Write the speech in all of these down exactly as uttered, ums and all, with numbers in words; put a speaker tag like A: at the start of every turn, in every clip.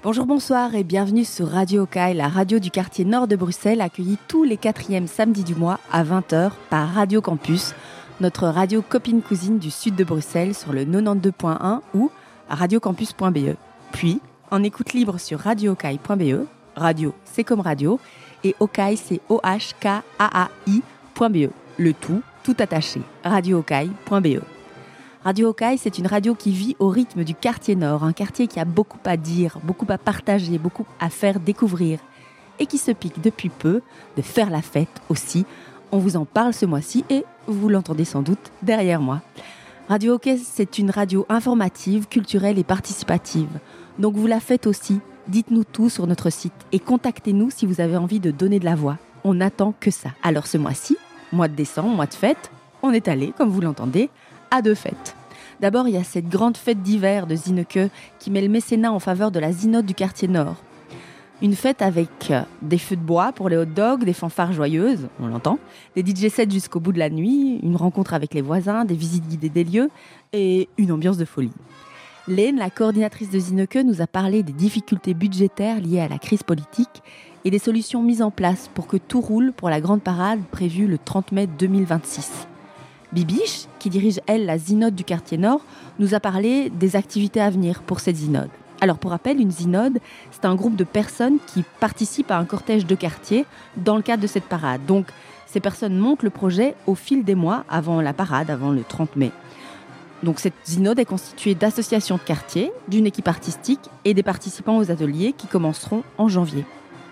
A: Bonjour, bonsoir et bienvenue sur Radio Okai, la radio du quartier nord de Bruxelles, accueillie tous les quatrièmes samedis du mois à vingt heures par Radio Campus, notre radio copine-cousine du sud de Bruxelles sur le quatre-vingt-douze point un ou à radiocampus point b e. Puis, en écoute libre sur radio okai point b e, radio c'est comme radio, et Okai c'est O H K A A I point b e, le tout, tout attaché, radio okai point b e. Radio Okai, c'est une radio qui vit au rythme du quartier nord, un quartier qui a beaucoup à dire, beaucoup à partager, beaucoup à faire découvrir et qui se pique depuis peu de faire la fête aussi. On vous en parle ce mois-ci et vous l'entendez sans doute derrière moi. Radio Okai, c'est une radio informative, culturelle et participative. Donc vous la faites aussi. Dites-nous tout sur notre site et contactez-nous si vous avez envie de donner de la voix. On n'attend que ça. Alors ce mois-ci, mois de décembre, mois de fête, on est allé, comme vous l'entendez, à deux fêtes. D'abord, il y a cette grande fête d'hiver de Zineke qui met le mécénat en faveur de la Zinode du quartier nord. Une fête avec des feux de bois pour les hot dogs, des fanfares joyeuses, on l'entend, des D J sets jusqu'au bout de la nuit, une rencontre avec les voisins, des visites guidées des lieux et une ambiance de folie. Léne, la coordinatrice de Zineke, nous a parlé des difficultés budgétaires liées à la crise politique et des solutions mises en place pour que tout roule pour la grande parade prévue le trente mai deux mille vingt-six. Bibiche, qui dirige, elle, la Zinode du quartier nord, nous a parlé des activités à venir pour cette Zinode. Alors, pour rappel, une Zinode, c'est un groupe de personnes qui participent à un cortège de quartier dans le cadre de cette parade. Donc, ces personnes montent le projet au fil des mois avant la parade, avant le trente mai. Donc, cette Zinode est constituée d'associations de quartier, d'une équipe artistique et des participants aux ateliers qui commenceront en janvier.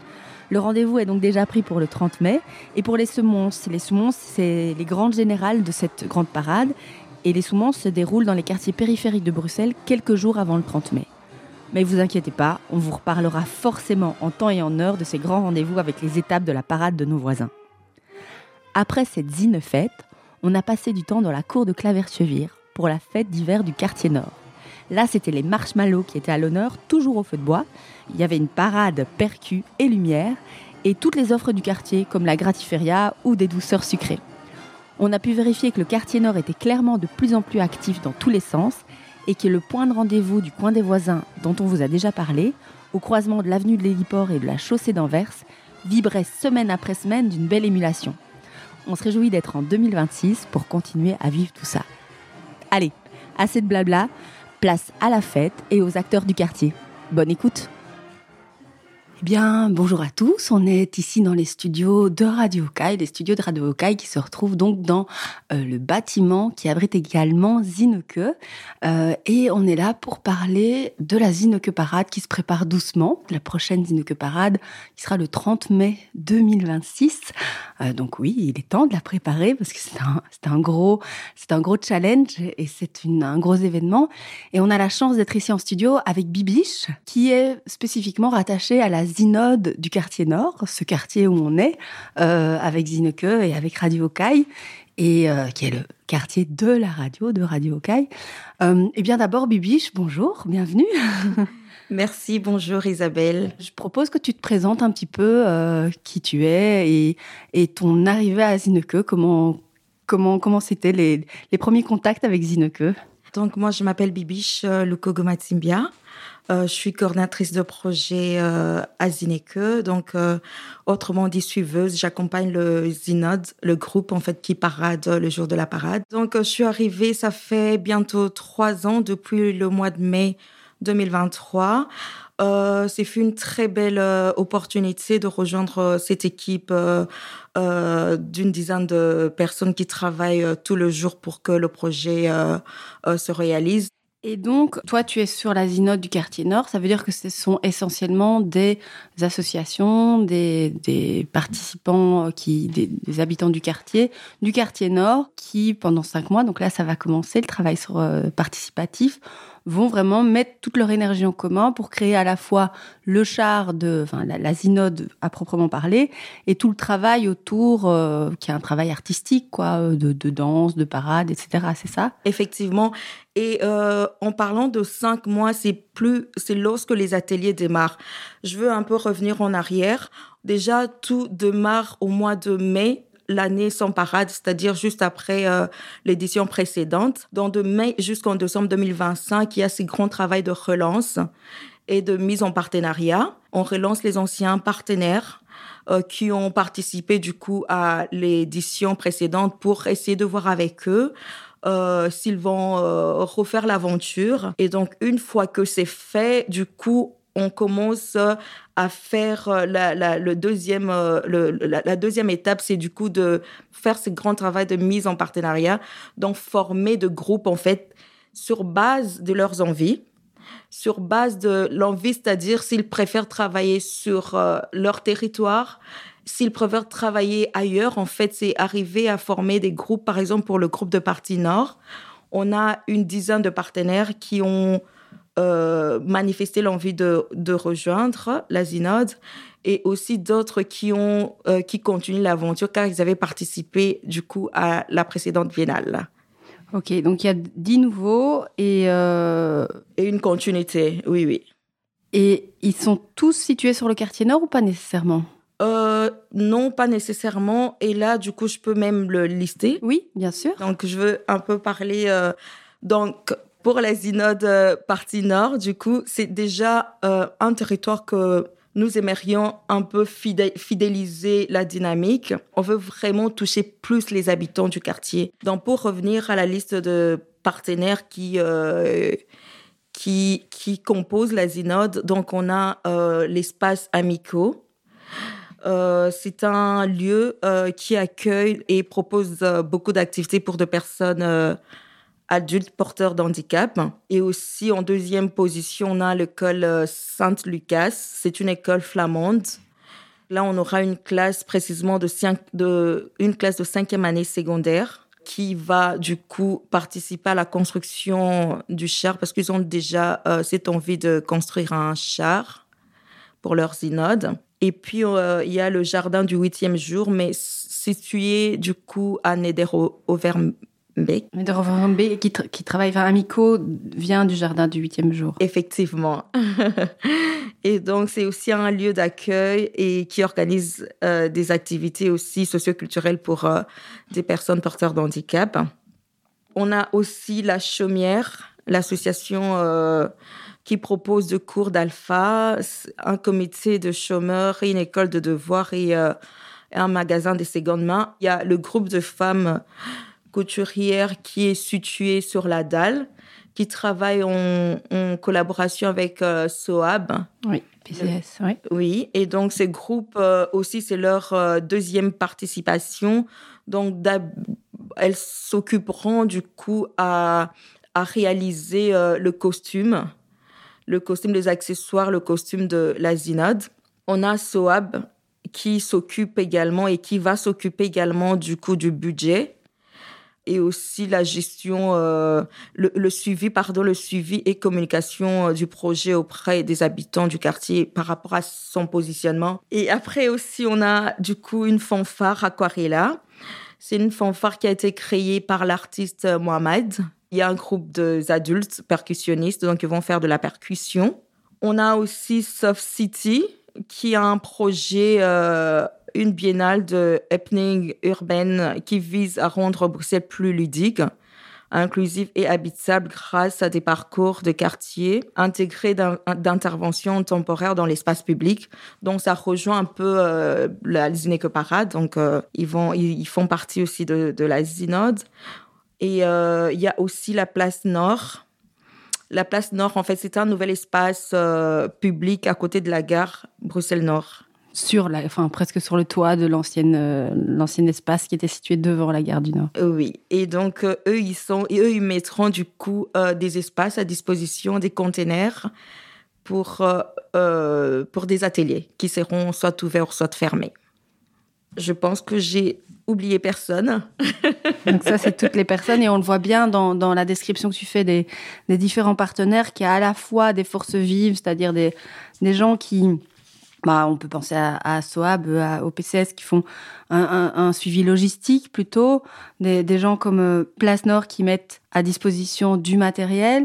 A: Le rendez-vous est donc déjà pris pour le trente mai. Et pour les semonces, les semonces, c'est les grandes générales de cette grande parade. Et les semonces se déroulent dans les quartiers périphériques de Bruxelles quelques jours avant le trente mai. Mais vous inquiétez pas, on vous reparlera forcément en temps et en heure de ces grands rendez-vous avec les étapes de la parade de nos voisins. Après cette Zine-fête, on a passé du temps dans la cour de Claverchevire pour la fête d'hiver du quartier nord. Là, c'était les marshmallows qui étaient à l'honneur, toujours au feu de bois. Il y avait une parade percus et lumière et toutes les offres du quartier, comme la gratiféria ou des douceurs sucrées. On a pu vérifier que le quartier nord était clairement de plus en plus actif dans tous les sens et que le point de rendez-vous du coin des voisins, dont on vous a déjà parlé, au croisement de l'avenue de l'Héliport et de la chaussée d'Anvers, vibrait semaine après semaine d'une belle émulation. On se réjouit d'être en deux mille vingt-six pour continuer à vivre tout ça. Allez, assez de blabla. Place à la fête et aux acteurs du quartier. Bonne écoute. Eh bien, bonjour à tous. On est ici dans les studios de Radio Okai, les studios de Radio Okai qui se retrouvent donc dans euh, le bâtiment qui abrite également Zineke. Euh, et on est là pour parler de la Zineke Parade qui se prépare doucement. La prochaine Zineke Parade qui sera le trente mai deux mille vingt-six. Euh, donc oui, il est temps de la préparer parce que c'est un, c'est un gros, c'est un gros challenge et c'est une, un gros événement. Et on a la chance d'être ici en studio avec Bibiche qui est spécifiquement rattachée à la Zinode du quartier nord, ce quartier où on est, euh, avec Zineke et avec Radio Okai, et euh, qui est le quartier de la radio, de Radio Okai. Euh, et bien d'abord, Bibiche, bonjour, bienvenue.
B: Merci, bonjour Isabelle.
A: Je propose que tu te présentes un petit peu euh, qui tu es et, et ton arrivée à Zineke, comment, comment, comment c'était les, les premiers contacts avec Zineke.
B: Donc moi, je m'appelle Bibiche euh, Lukogomatsimbia. Euh, je suis coordinatrice de projet euh, à Zineke, donc euh, autrement dit suiveuse. J'accompagne le Zinode, le groupe en fait qui parade le jour de la parade. Donc euh, je suis arrivée, ça fait bientôt trois ans depuis le mois de mai deux mille vingt-trois. Euh, c'est fait une très belle euh, opportunité de rejoindre euh, cette équipe euh, euh, d'une dizaine de personnes qui travaillent euh, tout le jour pour que le projet euh, euh, se réalise.
A: Et donc, toi, tu es sur la Zinode du quartier nord. Ça veut dire que ce sont essentiellement des associations, des, des participants, qui, des, des habitants du quartier, du quartier nord, qui, pendant cinq mois, donc là, ça va commencer, le travail sur, euh, participatif, vont vraiment mettre toute leur énergie en commun pour créer à la fois le char de, enfin, la, la Zinode à proprement parler, et tout le travail autour, euh, qui est un travail artistique, quoi, de, de danse, de parade, et cetera. C'est ça?
B: Effectivement. Et euh, en parlant de cinq mois, c'est plus, c'est lorsque les ateliers démarrent. Je veux un peu revenir en arrière. Déjà, tout démarre au mois de mai. L'année sans parade, c'est-à-dire juste après euh, l'édition précédente. Donc, de mai jusqu'en décembre deux mille vingt-cinq, il y a ce grand travail de relance. et de mise en partenariat. On relance les anciens partenaires euh, qui ont participé du coup à l'édition précédente pour essayer de voir avec eux euh, s'ils vont euh, refaire l'aventure. Et donc, une fois que c'est fait, du coup, on commence à faire la, la, le deuxième, le, la, la deuxième étape, c'est du coup de faire ce grand travail de mise en partenariat, donc former de groupes, en fait, sur base de leurs envies, sur base de l'envie, c'est-à-dire s'ils préfèrent travailler sur euh, leur territoire, s'ils préfèrent travailler ailleurs, en fait, c'est arriver à former des groupes. Par exemple, pour le groupe de Partie Nord, on a une dizaine de partenaires qui ont euh, manifesté l'envie de, de rejoindre la Zinode et aussi d'autres qui, ont, euh, qui continuent l'aventure car ils avaient participé, du coup, à la précédente biennale.
A: Ok, donc il y a dix nouveaux et... Euh...
B: Et une continuité, oui, oui.
A: Et ils sont tous situés sur le quartier nord ou pas nécessairement ?
B: euh, Non, pas nécessairement. Et là, du coup, je peux même le lister.
A: Oui, bien sûr.
B: Donc, je veux un peu parler... Euh, donc, pour la Zinode euh, Partie Nord, du coup, c'est déjà euh, un territoire que... nous aimerions un peu fidéliser la dynamique. On veut vraiment toucher plus les habitants du quartier. Donc, pour revenir à la liste de partenaires qui, euh, qui, qui composent la Zinode, donc on a euh, l'espace Amico. Euh, c'est un lieu euh, qui accueille et propose euh, beaucoup d'activités pour des personnes euh, adultes porteurs d'handicap. Et aussi, en deuxième position, on a l'école Saint-Lucas. C'est une école flamande. Là, on aura une classe précisément de, cinq, de une classe de cinquième année secondaire qui va, du coup, participer à la construction du char parce qu'ils ont déjà euh, cette envie de construire un char pour leur Zinode. Et puis, euh, il y a le jardin du huitième jour, mais situé, du coup, à Neder-Auvergne.
A: Neder-Auvergne qui, tra- qui travaille, enfin, Amico vient du jardin du huitième jour.
B: Effectivement. Et donc, c'est aussi un lieu d'accueil et qui organise euh, des activités aussi socioculturelles pour euh, des personnes porteurs de handicap. On a aussi la Chaumière, l'association euh, qui propose des cours d'alpha, un comité de chômeurs et une école de devoirs et euh, un magasin de seconde main. Il y a le groupe de femmes couturière qui est située sur la Dalle, qui travaille en, en collaboration avec euh, SOAB.
A: Oui, P C S, oui.
B: Oui, et donc ces groupes euh, aussi, c'est leur euh, deuxième participation. Donc, elles s'occuperont du coup à, à réaliser euh, le costume, le costume des accessoires, le costume de la Zinode. On a SOAB qui s'occupe également et qui va s'occuper également du coup du budget. Et aussi la gestion, euh, le, le suivi, pardon, le suivi et communication euh, du projet auprès des habitants du quartier par rapport à son positionnement. Et après aussi, on a du coup une fanfare Aquarella. C'est une fanfare qui a été créée par l'artiste Mohamed. Il y a un groupe d'adultes percussionnistes, donc ils vont faire de la percussion. On a aussi Soft City, qui a un projet... Euh, une biennale de happening urbaine qui vise à rendre Bruxelles plus ludique, inclusive et habitable grâce à des parcours de quartier intégrés d'interventions temporaires dans l'espace public. Donc, ça rejoint un peu euh, la Zineke Parade. Donc, euh, ils, vont, ils, ils font partie aussi de, de la Zinode. Et euh, il y a aussi la place Nord. La place Nord, en fait, c'est un nouvel espace euh, public à côté de la gare Bruxelles-Nord.
A: Sur la, enfin, presque sur le toit de l'ancienne, euh, l'ancien espace qui était situé devant la gare du Nord.
B: Oui, et donc euh, eux, ils sont, et eux, ils mettront du coup euh, des espaces à disposition, des containers pour, euh, euh, pour des ateliers qui seront soit ouverts, soit fermés. Je pense que j'ai oublié personne.
A: Donc ça, c'est toutes les personnes et on le voit bien dans, dans la description que tu fais des, des différents partenaires qui a à la fois des forces vives, c'est-à-dire des, des gens qui... Bah, on peut penser à, à SOAB, à, au P C S qui font un, un, un suivi logistique plutôt, des, des gens comme euh, Place Nord qui mettent à disposition du matériel,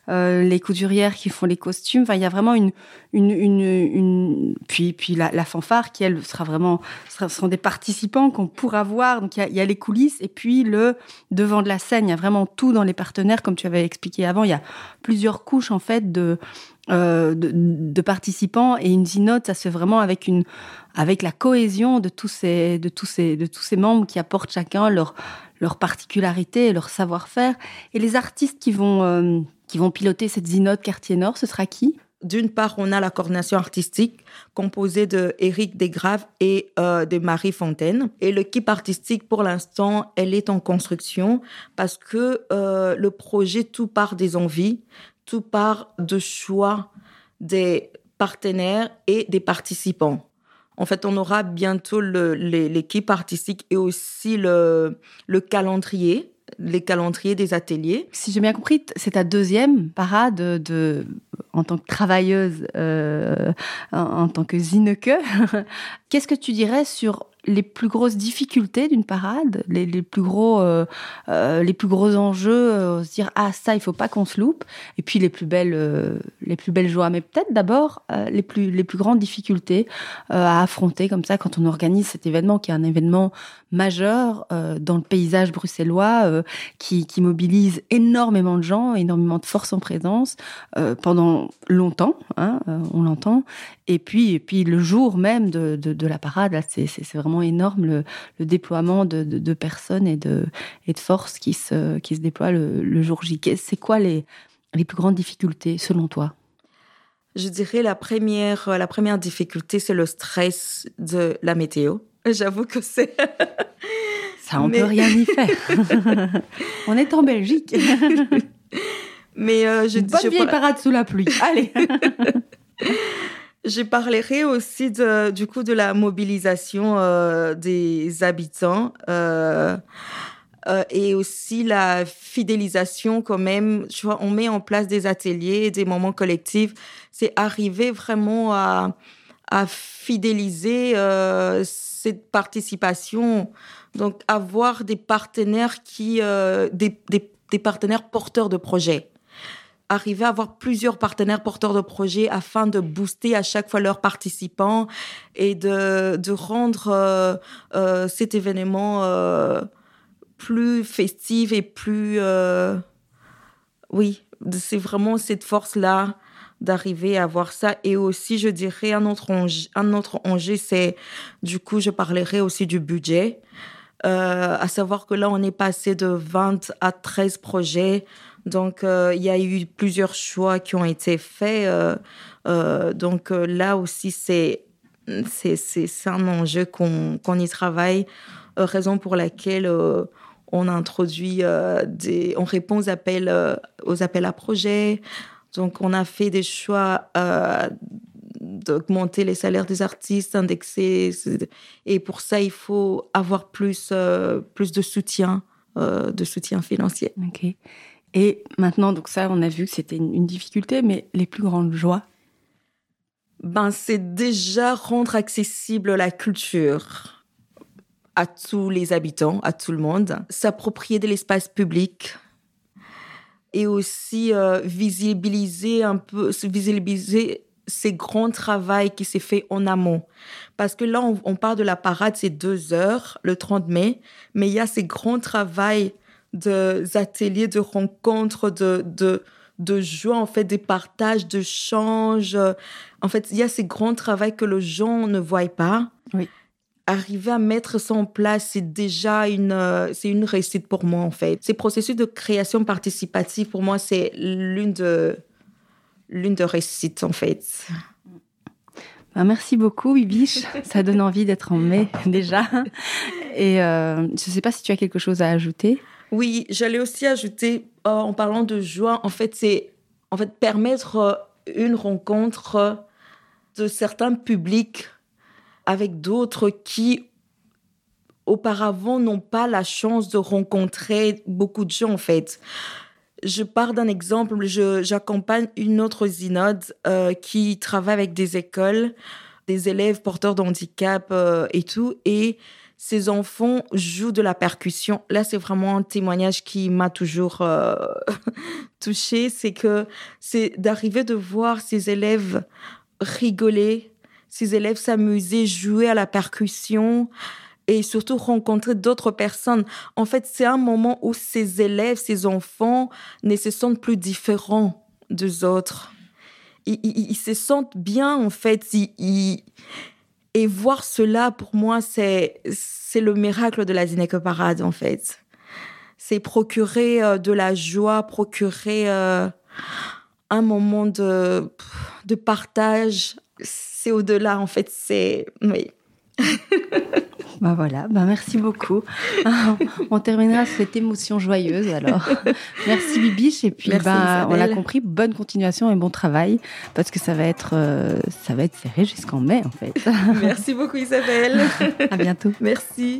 A: euh, les couturières qui font les costumes. Enfin, il y a vraiment une, une, une, une... puis, puis la, la fanfare qui elle sera vraiment, ce seront des participants qu'on pourra voir. Donc il y a, il y a les coulisses et puis le devant de la scène. Il y a vraiment tout dans les partenaires, comme tu avais expliqué avant. Il y a plusieurs couches en fait de Euh, de, de participants et une Zinode, ça se fait vraiment avec une avec la cohésion de tous ces de tous ces de tous ces membres qui apportent chacun leur leur particularité et leur savoir-faire. Et les artistes qui vont euh, qui vont piloter cette Zinode Quartier Nord, ce sera qui?
B: D'une part, on a la coordination artistique composée de Éric Desgraves et euh, de Marie Fontaine. Et l'équipe artistique, pour l'instant, elle est en construction parce que euh, le projet, tout part des envies, tout part de choix des partenaires et des participants. En fait, on aura bientôt le, les, l'équipe artistique et aussi le, le calendrier, les calendriers des ateliers.
A: Si j'ai bien compris, c'est ta deuxième parade de, de, en tant que travailleuse, euh, en, en tant que zineke. Qu'est-ce que tu dirais sur les plus grosses difficultés d'une parade, les, les plus gros, euh, euh, les plus gros enjeux, euh, se dire ah ça il faut pas qu'on se loupe, et puis les plus belles, euh, les plus belles joies. Mais peut-être d'abord euh, les plus les plus grandes difficultés euh, à affronter comme ça quand on organise cet événement qui est un événement majeur euh, dans le paysage bruxellois, euh, qui qui mobilise énormément de gens, énormément de forces en présence euh, pendant longtemps, hein, euh, on l'entend. Et puis et puis le jour même de de, de la parade, là, c'est c'est, c'est vraiment énorme le, le déploiement de, de, de personnes et de, et de forces qui se, qui se déploient le, le jour J. C'est quoi les, les plus grandes difficultés selon toi?
B: Je dirais la première, la première difficulté, c'est le stress de la météo. J'avoue que c'est...
A: Ça, on ne Mais... peut rien y faire. On est en Belgique.
B: Mais euh, je,
A: Une bonne
B: je,
A: vieille je... parade sous la pluie. Allez.
B: Je parlerai aussi de, du coup de la mobilisation euh, des habitants euh, euh, et aussi la fidélisation quand même. Tu vois, on met en place des ateliers, des moments collectifs. C'est arriver vraiment à, à fidéliser euh, cette participation. Donc, avoir des partenaires qui, euh, des, des, des partenaires porteurs de projets. Arriver à avoir plusieurs partenaires porteurs de projets afin de booster à chaque fois leurs participants et de, de rendre euh, euh, cet événement euh, plus festif et plus... Euh, oui, c'est vraiment cette force-là d'arriver à avoir ça. Et aussi, je dirais, un autre enjeu, un autre enjeu c'est, du coup, je parlerai aussi du budget. Euh, à savoir que là, on est passé de vingt à treize projets. Donc, euh, il y a eu plusieurs choix qui ont été faits. Euh, euh, donc, euh, là aussi, c'est, c'est, c'est, c'est un enjeu qu'on, qu'on y travaille. Euh, raison pour laquelle euh, on introduit euh, des... On répond aux appels, euh, aux appels à projets. Donc, on a fait des choix euh, d'augmenter les salaires des artistes, indexer. Et pour ça, il faut avoir plus, euh, plus de soutien, euh, de soutien financier.
A: OK. Et maintenant, donc ça, on a vu que c'était une, une difficulté, mais les plus grandes joies?
B: Ben, c'est déjà rendre accessible la culture à tous les habitants, à tout le monde, s'approprier de l'espace public et aussi euh, visibiliser un peu, visibiliser ces grands travaux qui s'est fait en amont. Parce que là, on, on parle de la parade, c'est deux heures, le trente mai, mais il y a ces grands travaux de ateliers, de rencontres, de, de, de joie, en fait, des partages, de changes. En fait, il y a ces grands travaux que les gens ne voient pas.
A: Oui.
B: Arriver à mettre ça en place, c'est déjà une, c'est une réussite pour moi, en fait. Ces processus de création participative, pour moi, c'est l'une de, l'une de réussites, en fait.
A: Ben, merci beaucoup, Bibiche. Ça donne envie d'être en mai, déjà. Et euh, je ne sais pas si tu as quelque chose à ajouter.
B: Oui, j'allais aussi ajouter, euh, en parlant de joie, en fait, c'est en fait, permettre euh, une rencontre de certains publics avec d'autres qui, auparavant, n'ont pas la chance de rencontrer beaucoup de gens, en fait. Je pars d'un exemple, je, j'accompagne une autre Zinode euh, qui travaille avec des écoles, des élèves porteurs de handicap euh, et tout, et ces enfants jouent de la percussion. Là, c'est vraiment un témoignage qui m'a toujours euh, touchée. C'est que c'est d'arriver de voir ces élèves rigoler, ces élèves s'amuser, jouer à la percussion et surtout rencontrer d'autres personnes. En fait, c'est un moment où ces élèves, ces enfants ne se sentent plus différents des autres. Ils, ils, ils se sentent bien, en fait. Ils, ils... Et voir cela, pour moi, c'est, c'est le miracle de la Zineke Parade, en fait. C'est procurer euh, de la joie, procurer euh, un moment de, de partage. C'est au-delà, en fait. C'est... Oui.
A: Bah voilà, bah merci beaucoup. On terminera sur cette émotion joyeuse alors. Merci Bibiche et puis bah, on l'a compris, bonne continuation et bon travail parce que ça va être euh, ça va être serré jusqu'en mai en fait.
B: Merci beaucoup Isabelle.
A: À bientôt.
B: Merci.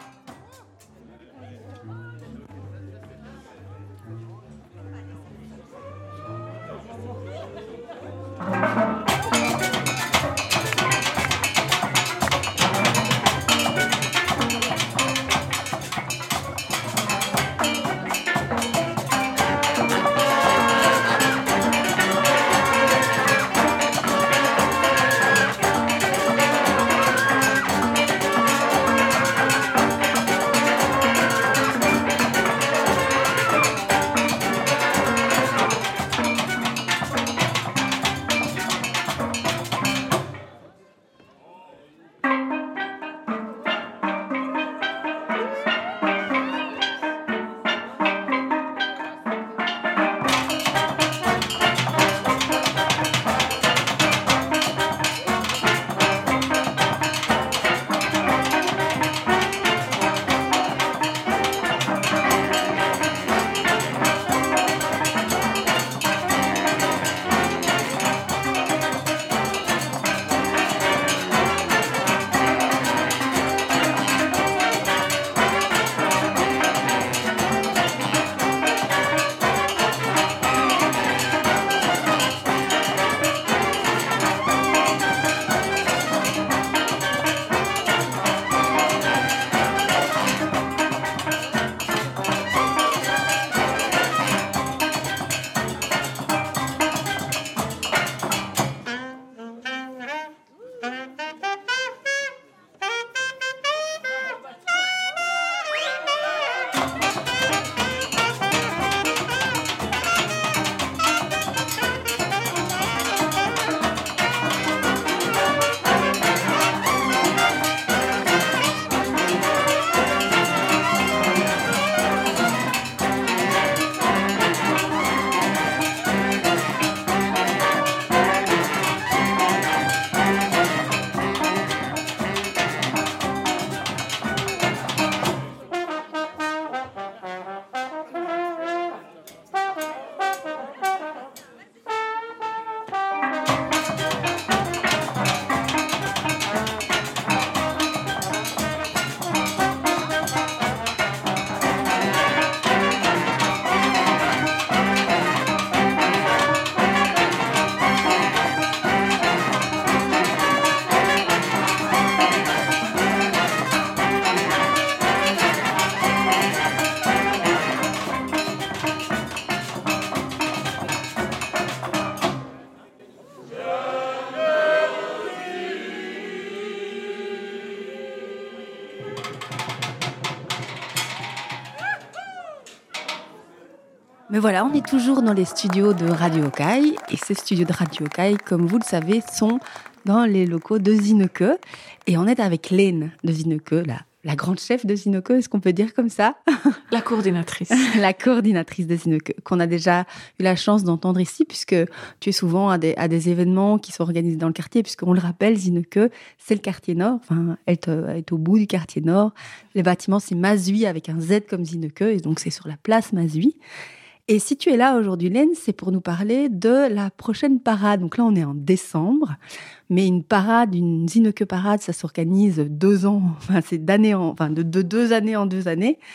A: Mais voilà, on est toujours dans les studios de Radio Okai. Et ces studios de Radio Okai, comme vous le savez, sont dans les locaux de Zineke. Et on est avec Lene de Zineke, la, la grande chef de Zineke, est-ce qu'on peut dire comme ça ?
C: La coordinatrice.
A: La coordinatrice de Zineke, qu'on a déjà eu la chance d'entendre ici, puisque tu es souvent à des, à des événements qui sont organisés dans le quartier, puisqu'on le rappelle, Zineke, c'est le quartier nord, enfin, elle est, elle est au bout du quartier nord. Les bâtiments, c'est Mazui avec un Z comme Zineke, et donc c'est sur la place Mazui. Et si tu es là aujourd'hui, Lene, c'est pour nous parler de la prochaine parade. Donc là, on est en décembre, mais une parade, une Zineke parade, ça s'organise deux ans, enfin c'est d'année en, enfin de, de deux années en deux années.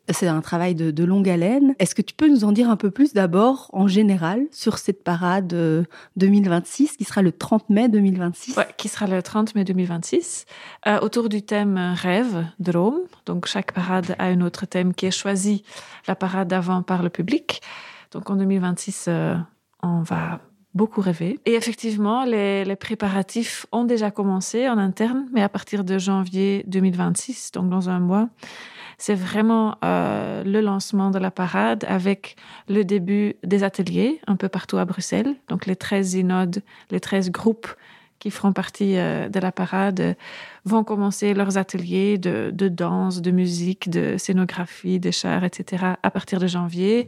A: C'est un travail de, de longue haleine. Est-ce que tu peux nous en dire un peu plus d'abord, en général, sur cette parade euh, deux mille vingt-six, qui sera le trente mai deux mille vingt-six?
C: Ouais, qui sera le trente mai deux mille vingt-six, euh, autour du thème rêve, Droom. Donc, chaque parade a un autre thème qui est choisi la parade d'avant par le public. Donc, en deux mille vingt-six, euh, on va beaucoup rêver. Et effectivement, les, les préparatifs ont déjà commencé en interne, mais à partir de janvier deux mille vingt-six, donc dans un mois, c'est vraiment euh, le lancement de la parade avec le début des ateliers un peu partout à Bruxelles. Donc les treize synodes, les treize groupes qui feront partie euh, de la parade euh, vont commencer leurs ateliers de, de danse, de musique, de scénographie, de chars, et cetera à partir de janvier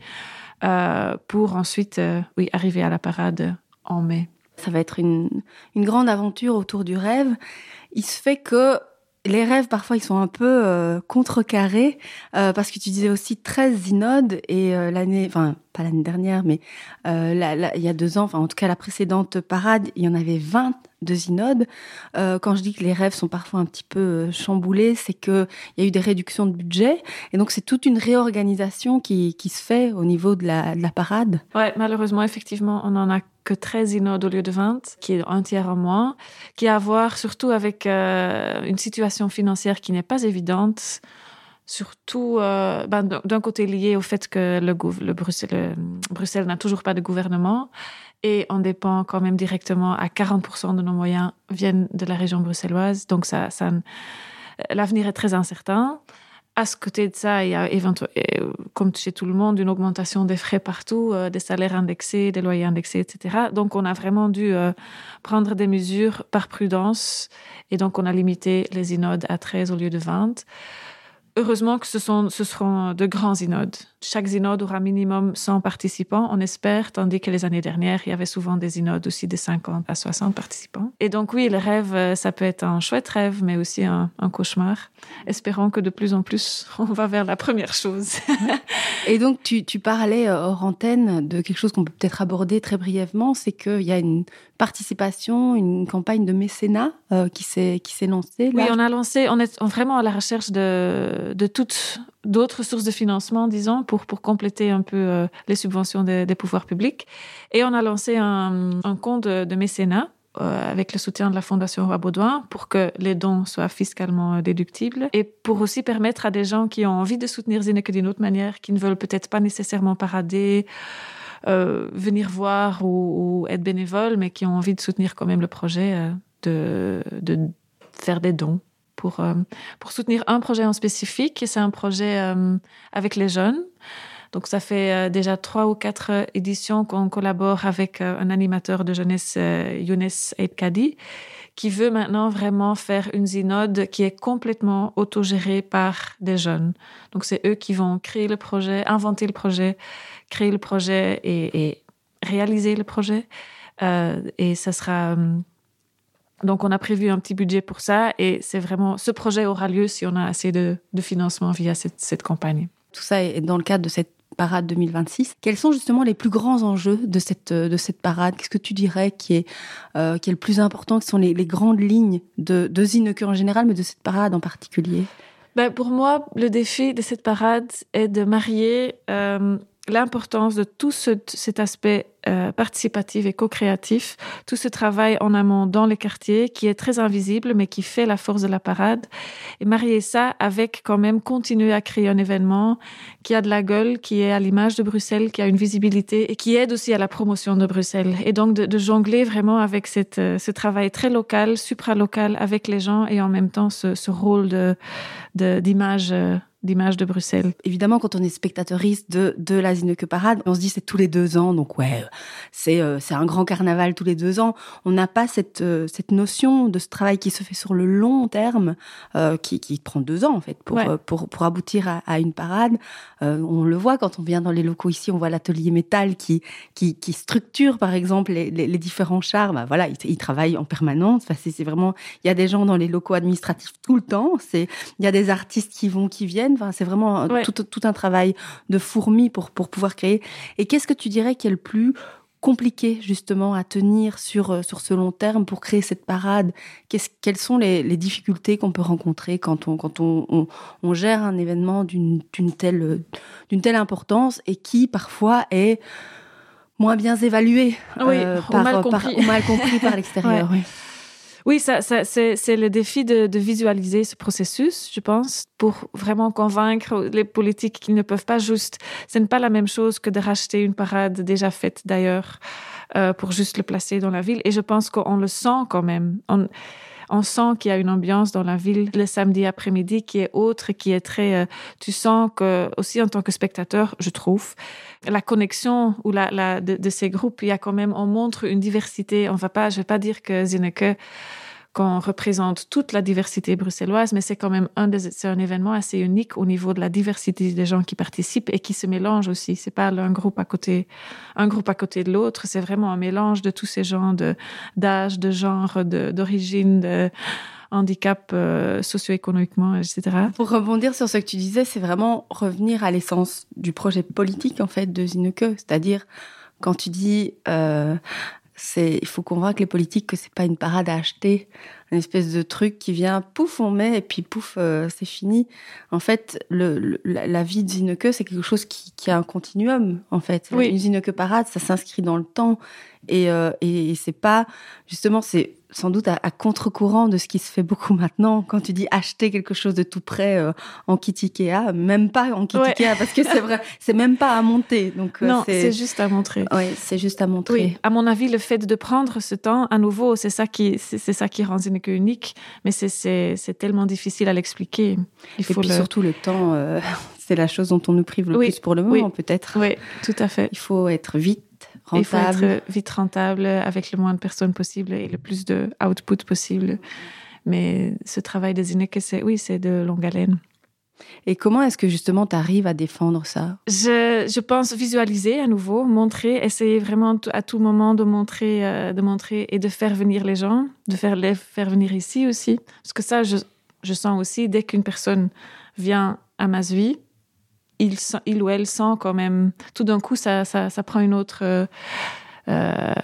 C: euh, pour ensuite euh, oui, arriver à la parade en mai.
A: Ça va être une, une grande aventure autour du rêve. Il se fait que les rêves, parfois, ils sont un peu euh, contrecarrés euh, parce que tu disais aussi treize synodes et euh, l'année, enfin, pas l'année dernière, mais euh, la, la, il y a deux ans, enfin, en tout cas, la précédente parade, il y en avait vingt de synodes. Euh, quand je dis que les rêves sont parfois un petit peu euh, chamboulés, c'est qu'il y a eu des réductions de budget et donc c'est toute une réorganisation qui, qui se fait au niveau de la, de la parade.
C: Ouais, malheureusement, effectivement, on en a que treize synodes au lieu de vingt, qui est un tiers en moins, qui a à voir surtout avec euh, une situation financière qui n'est pas évidente, surtout euh, ben, d'un côté lié au fait que le, le Bruxelles, le, Bruxelles n'a toujours pas de gouvernement et on dépend quand même directement à quarante pour cent de nos moyens viennent de la région bruxelloise, donc ça, ça, l'avenir est très incertain. À ce côté de ça, il y a éventuellement, comme chez tout le monde, une augmentation des frais partout, euh, des salaires indexés, des loyers indexés, et cetera. Donc, on a vraiment dû euh, prendre des mesures par prudence. Et donc, on a limité les synodes à treize au lieu de vingt. Heureusement que ce, sont, ce seront de grands synodes. Chaque synode aura minimum cent participants, on espère, tandis que les années dernières, il y avait souvent des synodes aussi de cinquante à soixante participants. Et donc oui, le rêve, ça peut être un chouette rêve, mais aussi un, un cauchemar. Espérons que de plus en plus, on va vers la première chose.
A: Et donc, tu, tu parlais hors antenne de quelque chose qu'on peut peut-être aborder très brièvement, c'est qu'il y a une participation, une campagne de mécénat euh, qui s'est qui s'est lancée. Là.
C: Oui, on a lancé, on est vraiment à la recherche de, de toutes d'autres sources de financement, disons, pour, pour compléter un peu euh, les subventions des, des pouvoirs publics. Et on a lancé un, un compte de, de mécénat euh, avec le soutien de la Fondation Roi Baudouin pour que les dons soient fiscalement déductibles et pour aussi permettre à des gens qui ont envie de soutenir Zinneke d'une autre manière, qui ne veulent peut-être pas nécessairement parader, euh, venir voir ou, ou être bénévoles, mais qui ont envie de soutenir quand même le projet, euh, de, de faire des dons. Pour, euh, pour soutenir un projet en spécifique. C'est un projet euh, avec les jeunes. Donc, ça fait euh, déjà trois ou quatre éditions qu'on collabore avec euh, un animateur de jeunesse, euh, Younes Aidkadi, qui veut maintenant vraiment faire une synode qui est complètement autogérée par des jeunes. Donc, c'est eux qui vont créer le projet, inventer le projet, créer le projet et, et réaliser le projet. Euh, et ça sera... Euh, Donc, on a prévu un petit budget pour ça et c'est vraiment, ce projet aura lieu si on a assez de, de financement via cette, cette campagne.
A: Tout ça est dans le cadre de cette parade deux mille vingt-six. Quels sont justement les plus grands enjeux de cette, de cette parade? Qu'est-ce que tu dirais qui est, euh, qui est le plus important? Quelles sont les, les grandes lignes de, de Zinneke en général, mais de cette parade en particulier?
C: Ben, pour moi, le défi de cette parade est de marier euh, l'importance de tout ce, cet aspect euh, participatif et co-créatif, tout ce travail en amont dans les quartiers qui est très invisible mais qui fait la force de la parade, et marier ça avec quand même continuer à créer un événement qui a de la gueule, qui est à l'image de Bruxelles, qui a une visibilité et qui aide aussi à la promotion de Bruxelles. Et donc de, de jongler vraiment avec cette, ce travail très local, supralocal avec les gens et en même temps ce, ce rôle de, de, d'image euh, d'image de Bruxelles.
A: Évidemment, quand on est spectateuriste de, de la Zinneke Parade, on se dit c'est tous les deux ans, donc ouais, c'est, euh, c'est un grand carnaval tous les deux ans. On n'a pas cette, euh, cette notion de ce travail qui se fait sur le long terme, euh, qui, qui prend deux ans en fait, pour, ouais. euh, pour, pour aboutir à, à une parade. Euh, on le voit quand on vient dans les locaux ici, on voit l'atelier métal qui, qui, qui structure par exemple les, les, les différents chars. Bah, voilà, ils, ils travaillent en permanence. Enfin, c'est, c'est vraiment, il y a des gens dans les locaux administratifs tout le temps. C'est, il y a des artistes qui vont, qui viennent. Enfin, c'est vraiment ouais. tout, tout un travail de fourmi pour, pour pouvoir créer. Et qu'est-ce que tu dirais qui est le plus compliqué justement à tenir sur, sur ce long terme pour créer cette parade? Qu'est-ce, quelles sont les, les difficultés qu'on peut rencontrer quand on, quand on, on, on gère un événement d'une, d'une, telle, d'une telle importance et qui parfois est moins bien évalué
C: oui,
A: euh,
C: ou
A: par,
C: mal
A: par,
C: compris,
A: ou mal compris par l'extérieur?
C: Ouais.
A: Oui.
C: Oui, ça, ça, c'est, c'est le défi de, de visualiser ce processus, je pense, pour vraiment convaincre les politiques qu'ils ne peuvent pas juste... Ce n'est pas la même chose que de racheter une parade déjà faite d'ailleurs euh, pour juste le placer dans la ville. Et je pense qu'on le sent quand même. On, on sent qu'il y a une ambiance dans la ville le samedi après-midi qui est autre, qui est très... Euh, tu sens que, aussi en tant que spectateur, je trouve, la connexion ou la, la, de, de ces groupes, il y a quand même... On montre une diversité. On va pas, je ne vais pas dire que Zinneke, qu'on représente toute la diversité bruxelloise, mais c'est quand même un, des, c'est un événement assez unique au niveau de la diversité des gens qui participent et qui se mélangent aussi. C'est pas un groupe à côté, un groupe à côté de l'autre, c'est vraiment un mélange de tous ces gens de, d'âge, de genre, de, d'origine, de handicap euh, socio-économiquement, et cetera.
A: Pour rebondir sur ce que tu disais, c'est vraiment revenir à l'essence du projet politique en fait de Zinneke, c'est-à-dire quand tu dis euh, c'est, il faut convaincre les politiques que c'est pas une parade à acheter, une espèce de truc qui vient, pouf, on met, et puis pouf, euh, c'est fini. En fait, le, le, la vie de Zinneke, c'est quelque chose qui, qui a un continuum, en fait.
C: Oui.
A: Une Zinneke parade, ça s'inscrit dans le temps, et, euh, et, et c'est pas, justement, c'est sans doute à, à contre-courant de ce qui se fait beaucoup maintenant. Quand tu dis acheter quelque chose de tout près euh, en kit Ikea, même pas en kit
C: ouais.
A: Ikea, parce que c'est vrai, c'est même pas à monter. Donc, euh,
C: non,
A: c'est...
C: c'est juste à montrer.
A: Oui, c'est juste à montrer.
C: Oui, à mon avis, le fait de prendre ce temps, à nouveau, c'est ça qui, c'est, c'est ça qui rend Zinneke unique, mais c'est, c'est, c'est tellement difficile à l'expliquer. Il
A: Et
C: faut
A: puis
C: le...
A: surtout le temps, euh, c'est la chose dont on nous prive le
C: oui.
A: plus pour le moment,
C: oui.
A: peut-être.
C: Oui, tout à fait.
A: Il faut être vite, rentable.
C: Il faut être vite rentable, avec le moins de personnes possible et le plus de output possible. Mais ce travail de Zinneke, c'est, oui, c'est de longue haleine.
A: Et comment est-ce que justement tu arrives à défendre ça?
C: je, je pense visualiser à nouveau, montrer, essayer vraiment à tout moment de montrer, euh, de montrer et de faire venir les gens, de faire les faire venir ici aussi. Parce que ça, je, je sens aussi, dès qu'une personne vient à Masui, il, il ou elle sent quand même, tout d'un coup, ça, ça, ça prend une autre... Euh, euh,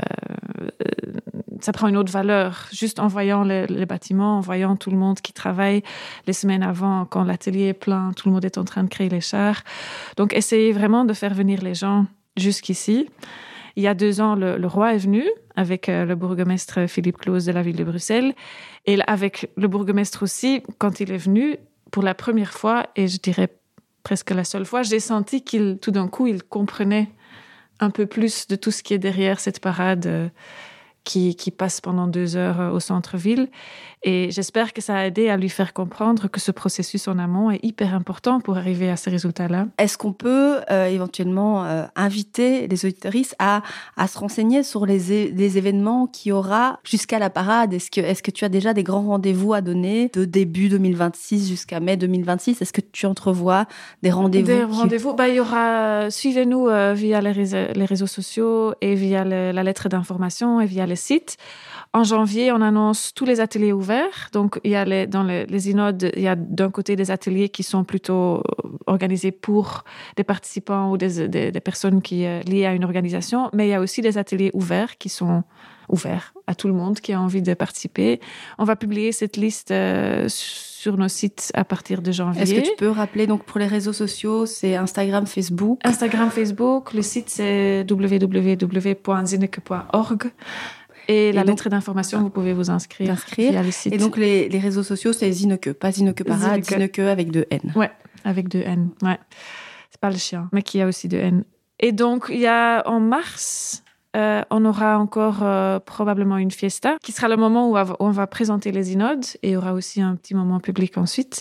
C: ça prend une autre valeur, juste en voyant les, les bâtiments, en voyant tout le monde qui travaille les semaines avant, quand l'atelier est plein, tout le monde est en train de créer les chars. Donc, essayez vraiment de faire venir les gens jusqu'ici. Il y a deux ans, le, le roi est venu avec euh, le bourgmestre Philippe Claus de la ville de Bruxelles. Et avec le bourgmestre aussi, quand il est venu, pour la première fois, et je dirais presque la seule fois, j'ai senti qu'il, tout d'un coup, il comprenait un peu plus de tout ce qui est derrière cette parade euh, Qui, qui passe pendant deux heures au centre-ville. Et j'espère que ça a aidé à lui faire comprendre que ce processus en amont est hyper important pour arriver à ces résultats-là.
A: Est-ce qu'on peut euh, éventuellement euh, inviter les auditeuristes à, à se renseigner sur les, é- les événements qu'il y aura jusqu'à la parade? Est-ce que, est-ce que tu as déjà des grands rendez-vous à donner de début deux mille vingt-six jusqu'à mai deux mille vingt-six? Est-ce que tu entrevois des rendez-vous?
C: Des
A: qui...
C: rendez-vous, bah, il y aura, suivez-nous euh, via les réseaux, les réseaux sociaux et via le, la lettre d'information et via le site. En janvier, on annonce tous les ateliers ouverts. Donc, il y a les, dans les, les inodes, il y a d'un côté des ateliers qui sont plutôt organisés pour des participants ou des, des, des personnes qui euh, liées à une organisation, mais il y a aussi des ateliers ouverts qui sont ouverts à tout le monde qui a envie de participer. On va publier cette liste euh, sur nos sites à partir de janvier.
A: Est-ce que tu peux rappeler, donc pour les réseaux sociaux, c'est Instagram, Facebook?
C: Instagram, Facebook. Le site, c'est w w w point zinneke point org. Et, et la donc, lettre d'information, vous pouvez vous inscrire,
A: inscrire.
C: via le site.
A: Et donc, les, les réseaux sociaux, c'est Zinneke, pas Zinneke Parade, Zinneke avec deux N.
C: Ouais, avec deux N, ouais. C'est pas le chien, mais qui a aussi deux N. Et donc, il y a en mars, euh, on aura encore euh, probablement une fiesta, qui sera le moment où on va présenter les inodes, et il y aura aussi un petit moment public ensuite.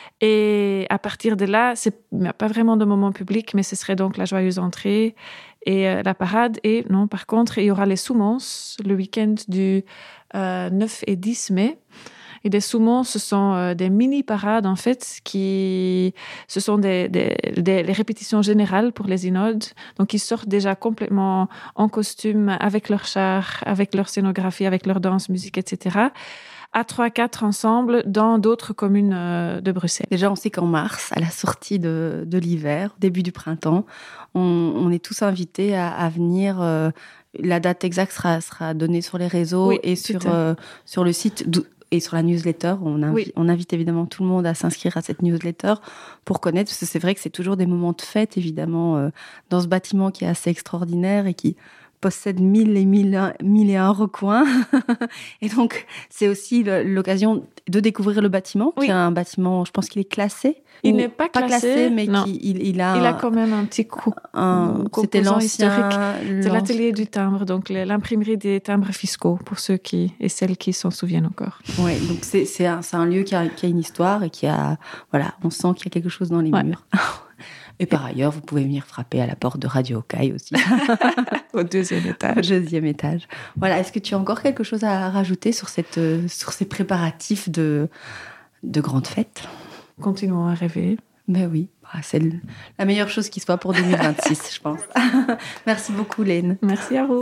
C: Et à partir de là, c'est pas vraiment de moment public, mais ce serait donc la joyeuse entrée et euh, la parade. Et non, par contre, il y aura les soumons le week-end du euh, neuf et dix mai. Et des soumons, ce sont euh, des mini-parades, en fait, qui... Ce sont des, des, des les répétitions générales pour les inodes. Donc, ils sortent déjà complètement en costume, avec leur char, avec leur scénographie, avec leur danse, musique, et cetera, à trois quatre ensemble dans d'autres communes euh, de Bruxelles.
A: Déjà, on sait qu'en mars, à la sortie de, de l'hiver, début du printemps, on, on est tous invités à, à venir euh, la date exacte sera, sera donnée sur les réseaux
C: Oui,
A: et sur,
C: tout à-
A: euh, sur le site et sur la newsletter. On, invi-
C: Oui.
A: on invite évidemment tout le monde à s'inscrire à cette newsletter pour connaître, parce que c'est vrai que c'est toujours des moments de fête, évidemment, euh, dans ce bâtiment qui est assez extraordinaire et qui possède mille et mille, mille et un recoins. Et donc, c'est aussi le- l'occasion de découvrir le bâtiment,
C: Oui.
A: qui est un bâtiment, je pense qu'il est classé.
C: Il
A: ou
C: n'est pas classé,
A: mais
C: non.
A: qui, il, il a,
C: Il a
A: un-
C: quand même un petit coup.
A: un-
C: composant
A: c'était l'ancien,
C: historique. C'est
A: l'ancien-
C: l'atelier du timbre, donc le- l'imprimerie des timbres fiscaux, pour ceux qui et celles qui s'en souviennent encore.
A: Ouais, donc c'est, c'est, un, c'est un lieu qui a, qui a une histoire et qui a, voilà, on sent qu'il y a quelque chose dans les
C: Ouais.
A: murs. Et par ailleurs, vous pouvez venir frapper à la porte de Radio Okai aussi,
C: Au deuxième
A: au
C: étage.
A: deuxième étage. Voilà, est-ce que tu as encore quelque chose à rajouter sur, cette, euh, sur ces préparatifs de, de grandes fêtes?
C: Continuons à rêver.
A: Ben oui, bah, c'est le- la meilleure chose qui soit pour deux mille vingt-six, je pense. Merci beaucoup, Laine.
C: Merci à vous.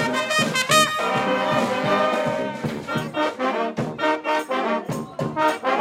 D: Thank you.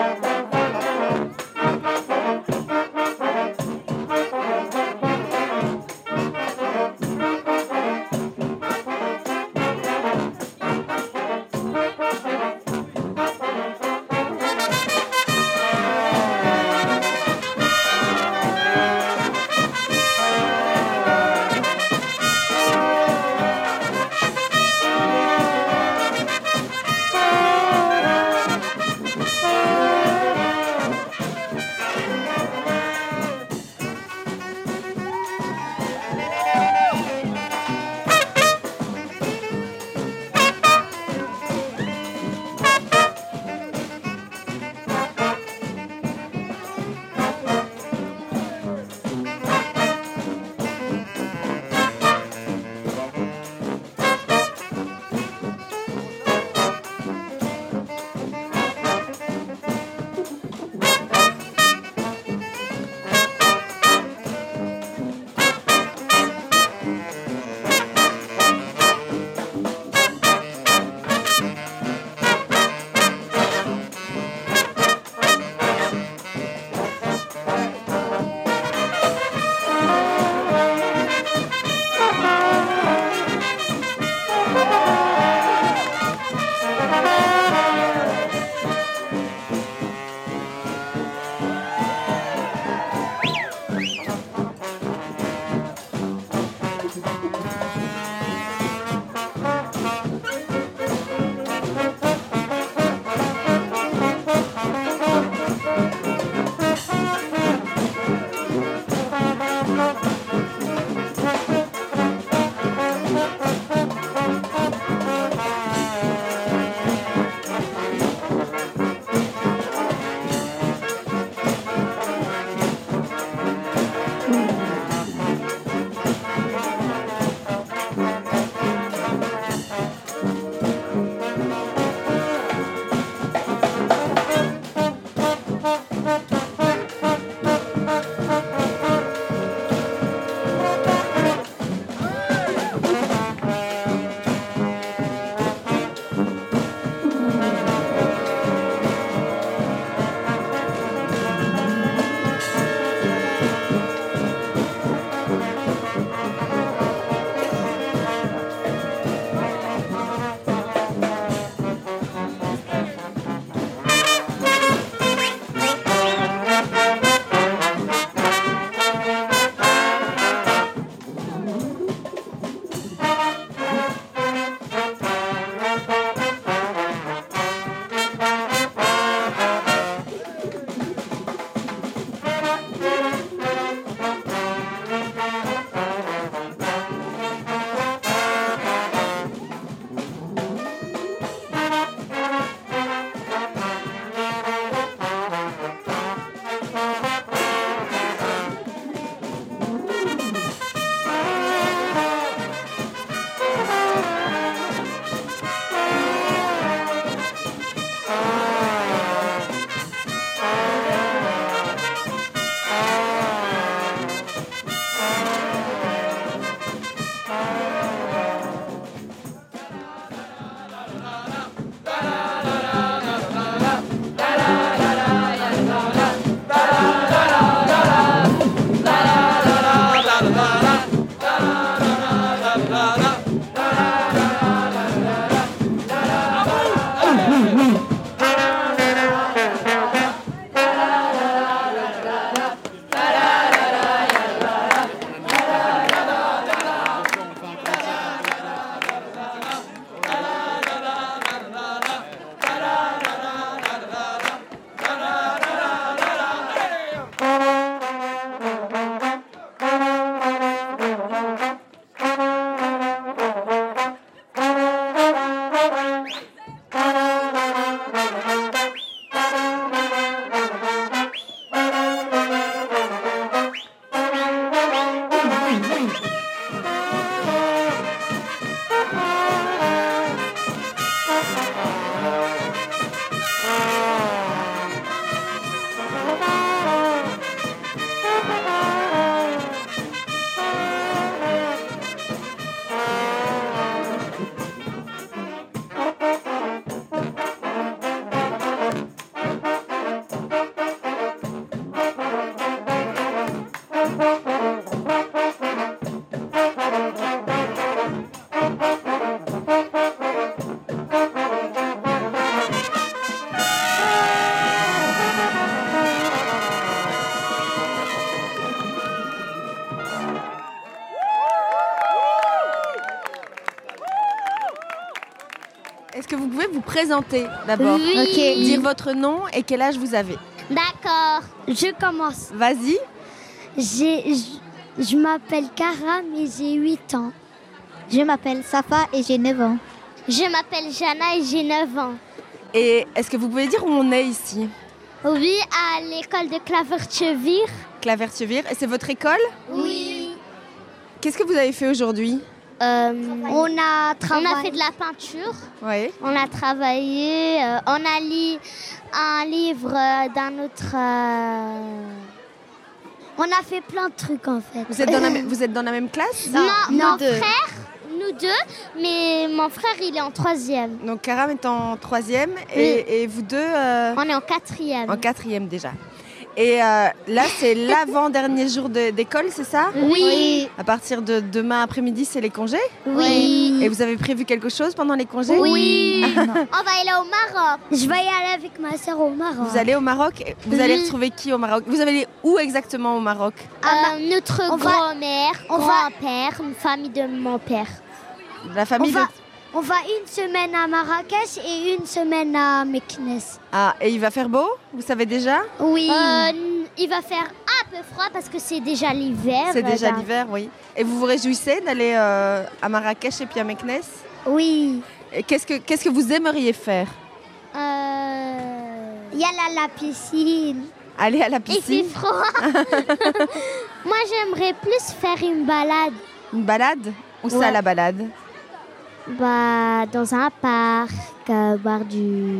A: pouvez vous présenter d'abord.
D: Oui.
A: Ok. Dire votre nom et quel âge vous avez.
D: D'accord, je commence.
A: Vas-y.
D: J'ai, je, je m'appelle Karam et j'ai huit ans.
E: Je m'appelle Safa et j'ai neuf ans.
D: Je m'appelle Jana et j'ai neuf ans.
A: Et est-ce que vous pouvez dire où on est ici?
D: Oui, à l'école de Clavertchevir.
A: Clavertchevir. Et c'est votre école?
D: Oui.
A: Qu'est-ce que vous avez fait aujourd'hui?
D: Euh, on, a travaillé. on a fait de la peinture.
A: Oui.
D: On a travaillé. Euh, on a lu un livre d'un autre. Euh... On a fait plein de trucs en fait.
A: Vous êtes dans la, vous êtes dans la même classe?
D: Non,
E: nous
D: mon
E: deux.
D: frère, nous deux, mais mon frère il est en troisième.
A: Donc Karam est en troisième et,
D: Oui.
A: et vous deux euh,
D: On est en quatrième.
A: en quatrième déjà. Et euh, là, c'est l'avant-dernier jour de- d'école, c'est ça?
D: Oui.
A: À partir de demain après-midi, c'est les congés?
D: Oui.
A: Et vous avez prévu quelque chose pendant les congés?
D: Oui. On va aller au Maroc. Je vais y aller avec ma soeur au Maroc.
A: Vous allez au Maroc? Vous allez retrouver qui au Maroc? Vous allez où exactement au Maroc?
D: Euh, notre
E: on va-
D: grand-mère,
E: on va-
D: grand-père, une famille de mon père.
A: La famille
D: on, va,
A: de...
D: on va une semaine à Marrakech et une semaine à Meknes.
A: Ah, et il va faire beau? Vous savez déjà?
D: Oui. Euh, il va faire un peu froid parce que c'est déjà l'hiver.
A: C'est déjà
D: Ben,
A: l'hiver, oui. Et vous vous réjouissez d'aller euh, à Marrakech et puis à Meknes?
D: Oui.
A: Et Qu'est-ce que, qu'est-ce que vous aimeriez faire?
D: Euh, Il y a la, la piscine.
A: Aller à la
D: Il fait
A: piscine?
D: froid. Moi, j'aimerais plus faire une balade.
A: Une balade? Où ça,
D: Ouais.
A: la balade?
D: Bah, dans un parc, euh, boire du...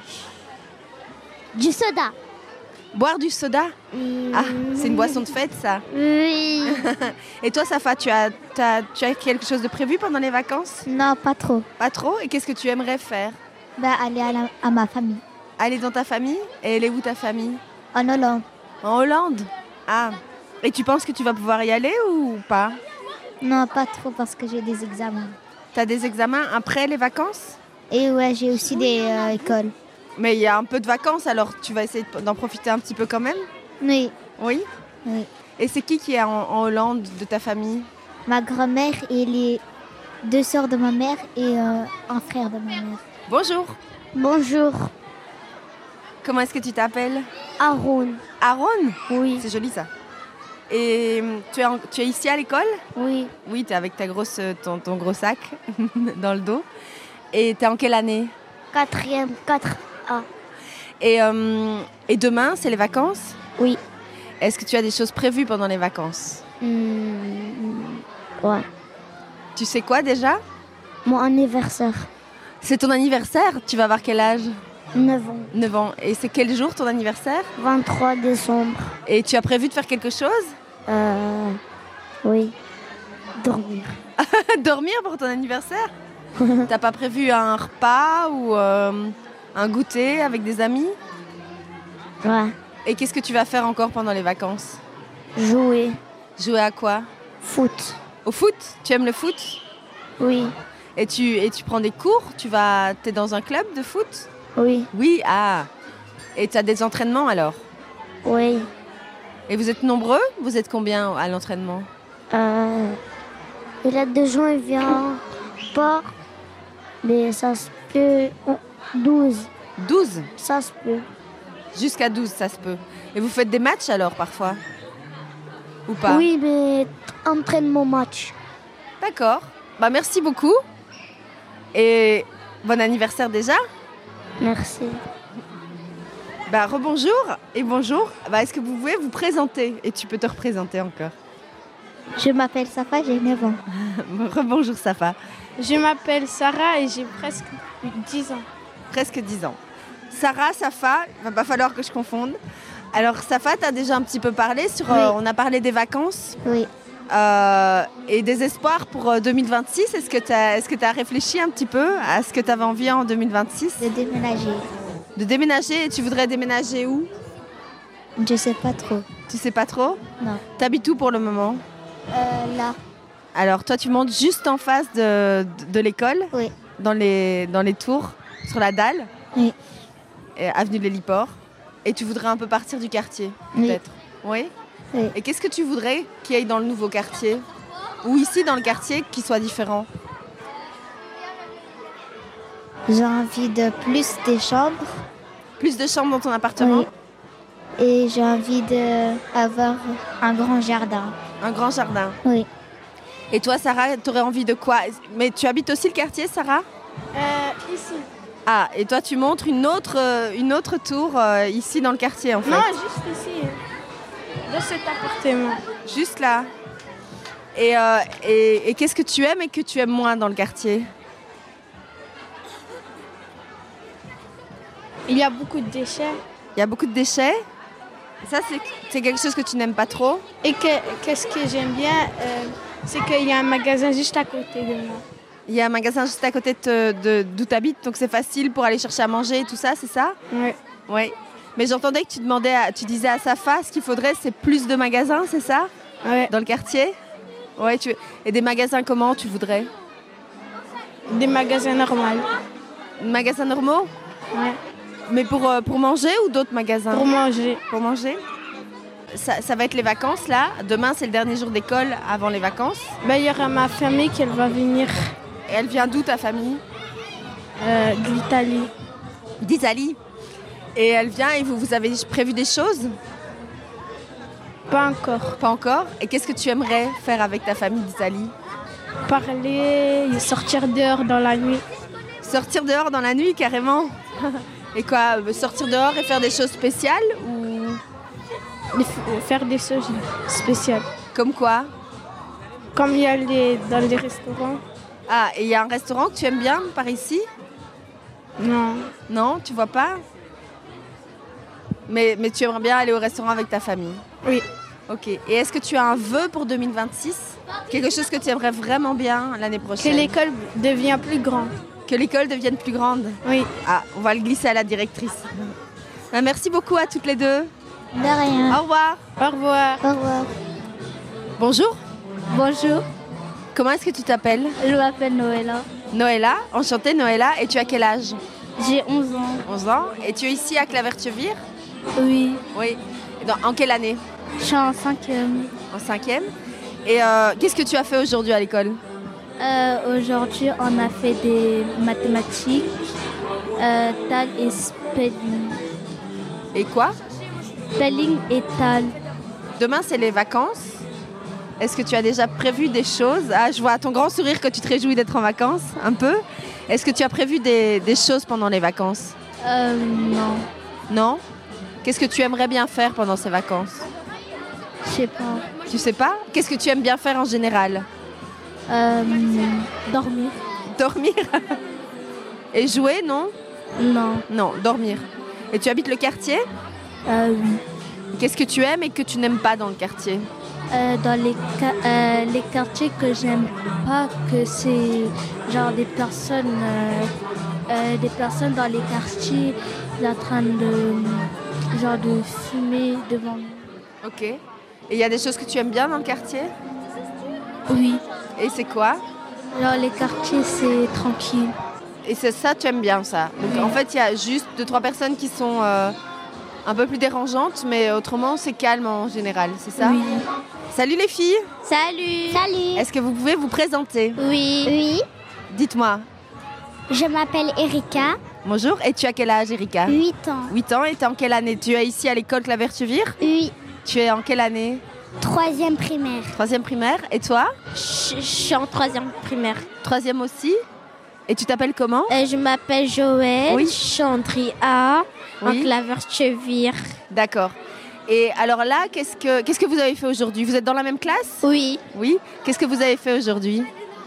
D: du soda.
A: Boire du soda? Ah, c'est une boisson de fête, ça.
D: Oui.
A: Et toi, Safa, tu as, t'as- tu as quelque chose de prévu pendant les vacances?
E: Non, pas trop.
A: Pas trop? Et qu'est-ce que tu aimerais faire?
E: Ben, aller à, la- à ma famille.
A: Aller dans ta famille? Et elle est où ta famille?
E: En Hollande.
A: En Hollande? Ah. Et tu penses que tu vas pouvoir y aller ou pas?
E: Non, pas trop parce que j'ai des examens.
A: Tu as des examens après les vacances?
E: Et ouais, j'ai aussi des euh, écoles.
A: Mais il y a un peu de vacances, alors tu vas essayer d'en profiter un petit peu quand même?
E: Oui,
A: Oui?
E: oui.
A: Et c'est qui qui est en, en Hollande de ta famille?
E: Ma grand-mère et les deux sœurs de ma mère et euh, un frère de ma mère.
A: Bonjour.
D: Bonjour.
A: Comment est-ce que tu t'appelles?
D: Aaron.
A: Aaron?
D: Oui.
A: C'est joli ça. Et hum, tu es, en- tu es ici à l'école?
D: Oui.
A: Oui, tu es avec ta grosse, ton, ton gros sac dans le dos. Et tu es en quelle année?
D: Quatrième. Quatre A.
A: et, hum, et demain, c'est les vacances?
D: Oui.
A: Est-ce que tu as des choses prévues pendant les vacances?
D: Hmm, Ouais.
A: Tu sais quoi déjà?
D: Mon anniversaire.
A: C'est ton anniversaire? Tu vas avoir quel âge?
D: neuf ans.
A: neuf ans. Et c'est quel jour ton anniversaire?
D: vingt-trois décembre.
A: Et tu as prévu de faire quelque chose?
D: Euh... Oui. Dormir.
A: Dormir pour ton anniversaire? T'as pas prévu un repas ou euh, un goûter avec des amis?
D: Ouais.
A: Et qu'est-ce que tu vas faire encore pendant les vacances?
D: Jouer.
A: Jouer à quoi?
D: Foot.
A: Au foot? Tu aimes le foot?
D: Oui.
A: Et tu, et tu prends des cours? Tu vas, t'es dans un club de foot?
D: Oui.
A: Oui, ah. Et tu as des entraînements alors?
D: Oui.
A: Et vous êtes nombreux? Vous êtes combien à l'entraînement?
D: Euh... Il y a deux gens, il vient pas. Mais ça se peut. douze.
A: douze?
D: Ça se peut.
A: Jusqu'à douze, ça se peut. Et vous faites des matchs alors parfois? Ou pas?
D: Oui, mais entraînement match.
A: D'accord. Bah merci beaucoup. Et bon anniversaire déjà.
D: Merci.
A: Bah rebonjour et bonjour. Bah est-ce que vous pouvez vous présenter? Et tu peux te représenter encore.
E: Je m'appelle Safa, j'ai neuf ans.
A: Rebonjour Safa.
F: Je m'appelle Sarah et j'ai presque dix ans.
A: Presque dix ans. Sarah, Safa, il va pas falloir que je confonde. Alors Safa, tu as déjà un petit peu parlé sur... euh, on a parlé des vacances
E: Oui.
A: euh, et des espoirs pour euh, deux mille vingt-six. Est-ce que tu as, est-ce que tu as réfléchi un petit peu à ce que tu avais envie en deux mille vingt-six?
E: De déménager.
A: De déménager. Et tu voudrais déménager où?
E: Je sais pas trop.
A: Tu sais pas trop?
E: Non.
A: T'habites où pour le moment?
E: Euh, là.
A: Alors toi, tu montes juste en face de, de, de l'école?
E: Oui.
A: Dans les, dans les tours, sur la dalle?
E: Oui.
A: Et avenue de l'Héliport. Et tu voudrais un peu partir du quartier,
E: Oui.
A: peut-être? Oui.
E: Oui.
A: Et qu'est-ce que tu voudrais qu'il y ait dans le nouveau quartier? Ou ici, dans le quartier, qui soit différent?
E: J'ai envie de plus des chambres.
A: Plus de chambres dans ton appartement?
E: Oui. Et j'ai envie d'avoir un grand jardin.
A: Un grand jardin?
E: Oui.
A: Et toi, Sarah, tu aurais envie de quoi? Mais tu habites aussi le quartier, Sarah?
F: Euh, ici.
A: Ah, et toi, tu montres une autre, euh, une autre tour euh, ici dans le quartier, en fait?
F: Non, juste ici. Dans cet appartement.
A: Juste là. Et, euh, et, et qu'est-ce que tu aimes et que tu aimes moins dans le quartier?
F: Il y a beaucoup de déchets.
A: Il y a beaucoup de déchets? Ça, c'est, c'est quelque chose que tu n'aimes pas trop?
F: Et que, qu'est-ce que j'aime bien, euh, c'est qu'il y a un magasin juste à côté de moi.
A: Il y a un magasin juste à côté de, de, d'où tu habites, donc c'est facile pour aller chercher à manger et tout ça, c'est ça?
F: Oui.
A: Oui. Mais j'entendais que tu, demandais à, tu disais à Safa, ce qu'il faudrait, c'est plus de magasins, c'est ça?
F: Ouais.
A: Dans le quartier? Ouais, tu... Et des magasins comment tu voudrais?
F: Des magasins normaux.
A: Des magasins normaux?
F: Ouais.
A: Mais pour, euh, pour manger ou d'autres magasins?
F: Pour manger.
A: Pour manger? Ça, ça va être les vacances là. Demain, c'est le dernier jour d'école avant les vacances.
F: Ben, il y aura ma famille qui elle va venir.
A: Et elle vient d'où ta famille?
F: euh, De l'Italie.
A: D'Italie. Et elle vient et vous, vous avez prévu des choses?
F: Pas encore.
A: Pas encore? Et qu'est-ce que tu aimerais faire avec ta famille d'Italie?
F: Parler, sortir dehors dans la nuit.
A: Sortir dehors dans la nuit carrément? Et quoi? Sortir dehors et faire des choses spéciales ou...
F: Faire des choses spéciales.
A: Comme quoi?
F: Comme il y a les, dans les restaurants.
A: Ah, et il y a un restaurant que tu aimes bien par ici?
F: Non.
A: Non, tu vois pas? Mais, mais tu aimerais bien aller au restaurant avec ta famille?
F: Oui.
A: Ok. Et est-ce que tu as un vœu pour deux mille vingt-six? Quelque chose que tu aimerais vraiment bien l'année prochaine?
F: Que l'école devienne plus grande.
A: Que l'école devienne plus grande?
F: Oui.
A: Ah, on va le glisser à la directrice. Ben, merci beaucoup à toutes les deux.
E: De rien.
A: Au revoir.
F: Au revoir.
E: Au revoir.
A: Bonjour.
E: Bonjour,
A: Comment est-ce que tu t'appelles?
E: je m'appelle Noëlla.
A: Noëlla. Enchantée Noëlla. Et tu as quel âge?
E: J'ai onze ans.
A: onze ans. Et tu es ici à Clavertevir?
E: Oui,
A: Oui. Et dans- en quelle année?
E: je suis en cinquième.
A: En cinquième. Et euh, qu'est-ce que tu as fait aujourd'hui à l'école?
E: Euh, Aujourd'hui, on a fait des mathématiques, euh, tal et spelling.
A: Et quoi?
E: Spelling et tal.
A: Demain, c'est les vacances. Est-ce que tu as déjà prévu des choses? Ah, je vois à ton grand sourire que tu te réjouis d'être en vacances, un peu. Est-ce que tu as prévu des, des choses pendant les vacances?
E: Euh, non,
A: Non? Qu'est-ce que tu aimerais bien faire pendant ces vacances?
E: je sais pas.
A: Tu sais pas? Qu'est-ce que tu aimes bien faire en général?
E: Euh, dormir.
A: Dormir? Et jouer, non?
E: Non.
A: Non, dormir. Et tu habites le quartier?
E: Euh, oui.
A: Qu'est-ce que tu aimes et que tu n'aimes pas dans le quartier?
E: Euh, dans les, ca- euh, les quartiers que j'aime pas, que c'est genre des personnes, euh, euh, des personnes dans les quartiers en train de, genre de fumer devant nous.
A: Ok. Et il y a des choses que tu aimes bien dans le quartier?
E: Oui.
A: Et c'est quoi?
E: Genre les quartiers, c'est tranquille.
A: Et c'est ça, tu aimes bien ça. Donc
E: Oui.
A: en fait, il y a juste deux, trois personnes qui sont euh, un peu plus dérangeantes, mais autrement, c'est calme en général, c'est ça?
E: Oui.
A: Salut les filles!
E: Salut.
D: Salut.
A: Est-ce que vous pouvez vous présenter?
E: Oui.
D: Oui,
A: Dites-moi.
D: je m'appelle Erika,
A: Bonjour, et tu as quel âge, Erika?
D: huit ans.
A: huit ans, et tu es en quelle année? Tu es ici à l'école Clavertevir?
D: Oui,
A: Tu es en quelle année?
D: troisième primaire.
A: Troisième primaire. Et toi?
E: Je, je suis en troisième primaire.
A: Troisième aussi? Et tu t'appelles comment?
E: Euh, je m'appelle Joël.
A: Oui.
E: Chandria.
A: Oui.
E: En Clavertevir.
A: D'accord. Et alors là, qu'est-ce que, qu'est-ce que vous avez fait aujourd'hui? Vous êtes dans la même classe?
E: Oui.
A: Oui. Qu'est-ce que vous avez fait aujourd'hui?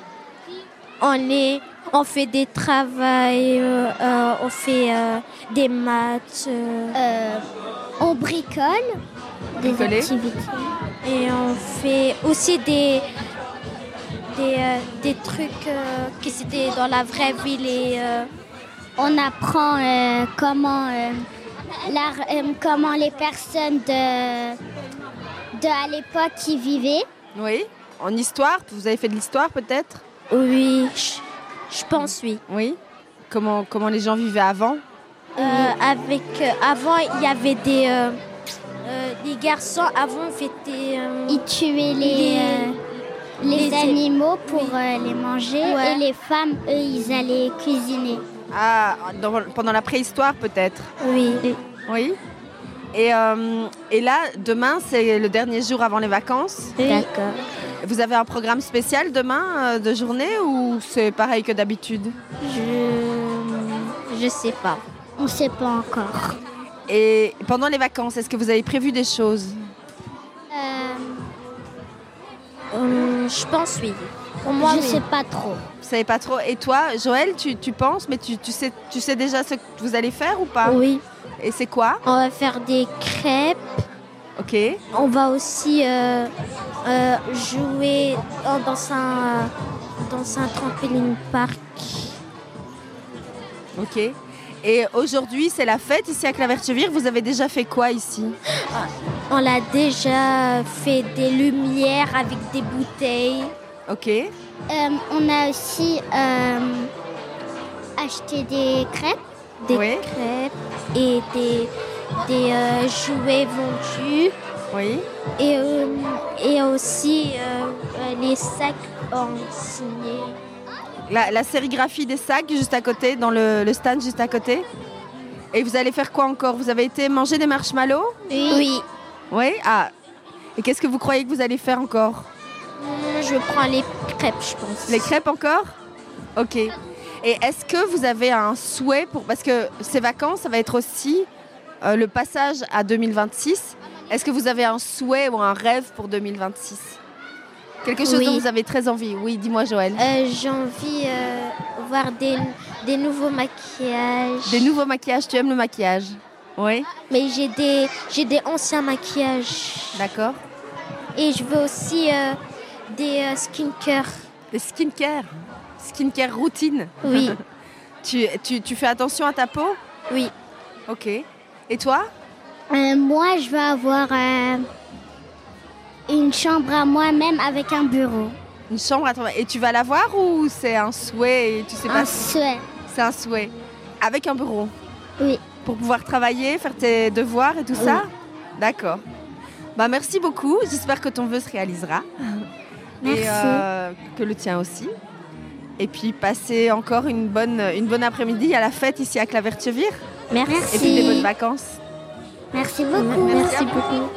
E: On est, on fait des travails, euh, euh, on fait euh, des maths euh,
D: Euh, on bricole des
A: Bricoler.
D: activités.
E: et on fait aussi des des, euh, des trucs euh, qui c'était dans la vraie ville et euh,
D: On apprend euh, comment, euh, l'art- euh, comment les personnes de, de à l'époque qui vivaient.
A: Oui. En histoire? Vous avez fait de l'histoire peut-être?
E: oui, je, je pense oui.
A: Oui. Comment, comment les gens vivaient avant?
E: Euh, avec euh, avant il y avait des euh, euh, les garçons avant fêtaient euh,
D: Ils tuaient les,
E: Les-
D: euh, les,
E: les-
D: animaux pour euh, les manger
E: Ouais.
D: et les femmes, eux, ils allaient cuisiner.
G: Ah, dans- pendant la préhistoire peut-être.
E: Oui.
G: Oui. Et, euh, et là, demain, c'est le dernier jour avant les vacances.
E: Oui.
D: D'accord.
G: Vous avez un programme spécial demain euh, de journée ou c'est pareil que d'habitude?
E: Je... Je sais pas.
D: On ne sait pas encore.
G: Et pendant les vacances, est-ce que vous avez prévu des choses?
D: Euh,
E: Hum, je pense oui. Pour moi,
D: je
E: oui.
D: sais pas trop.
G: Vous savez pas trop. Et toi, Joël, tu, tu penses, mais tu, tu, sais, tu sais déjà ce que vous allez faire ou pas?
E: Oui.
G: Et c'est quoi?
E: On va faire des crêpes.
G: Ok.
E: On va aussi euh, euh, jouer dans dans un, dans un trampoline park.
G: Ok. Et aujourd'hui, c'est la fête ici à Claverchevir. Vous avez déjà fait quoi ici?
E: On a déjà fait des lumières avec des bouteilles.
G: Ok.
D: Euh, on a aussi euh, acheté des crêpes.
E: Des
G: Oui.
E: crêpes et des, des euh, jouets vendus.
G: Oui.
E: Et, euh, et aussi euh, euh, les sacs en signé.
G: La, la sérigraphie des sacs juste à côté, dans le, le stand juste à côté. Et vous allez faire quoi encore? Vous avez été manger des marshmallows?
E: Oui. Oui.
G: Oui. Ah. Et qu'est-ce que vous croyez que vous allez faire encore?
E: Hum, Je prends les crêpes, je pense.
G: Les crêpes encore? Ok. Et est-ce que vous avez un souhait pour... Parce que ces vacances, ça va être aussi euh, le passage à deux mille vingt-six. Est-ce que vous avez un souhait ou un rêve pour deux mille vingt-six? Quelque chose
E: Oui.
G: dont vous avez très envie? Oui, dis-moi Joël.
E: Euh, J'ai envie de voir des, des nouveaux maquillages.
G: Des nouveaux maquillages, tu aimes le maquillage? Oui.
E: Mais j'ai des, j'ai des anciens maquillages.
G: D'accord.
E: Et je veux aussi euh, des euh, skincare.
G: Des skincare. Skincare routine.
E: Oui.
G: tu, tu, tu fais attention à ta peau?
E: Oui.
G: Ok. Et toi?
D: Euh, moi, je veux avoir euh, une chambre à moi-même avec un bureau.
G: Une chambre à toi. Et tu vas la voir ou c'est un souhait et tu sais pas?
D: Un souhait.
G: C'est un souhait. Avec un bureau?
D: Oui.
G: Pour pouvoir travailler, faire tes devoirs et tout ça? D'accord. Bah, merci beaucoup. J'espère que ton vœu se réalisera.
D: Merci.
G: Et euh, que le tien aussi. Et puis, passez encore une bonne, une bonne après-midi à la fête ici à Claverchevir.
E: Merci.
G: Et puis, des bonnes vacances.
D: Merci beaucoup.
E: Merci beaucoup.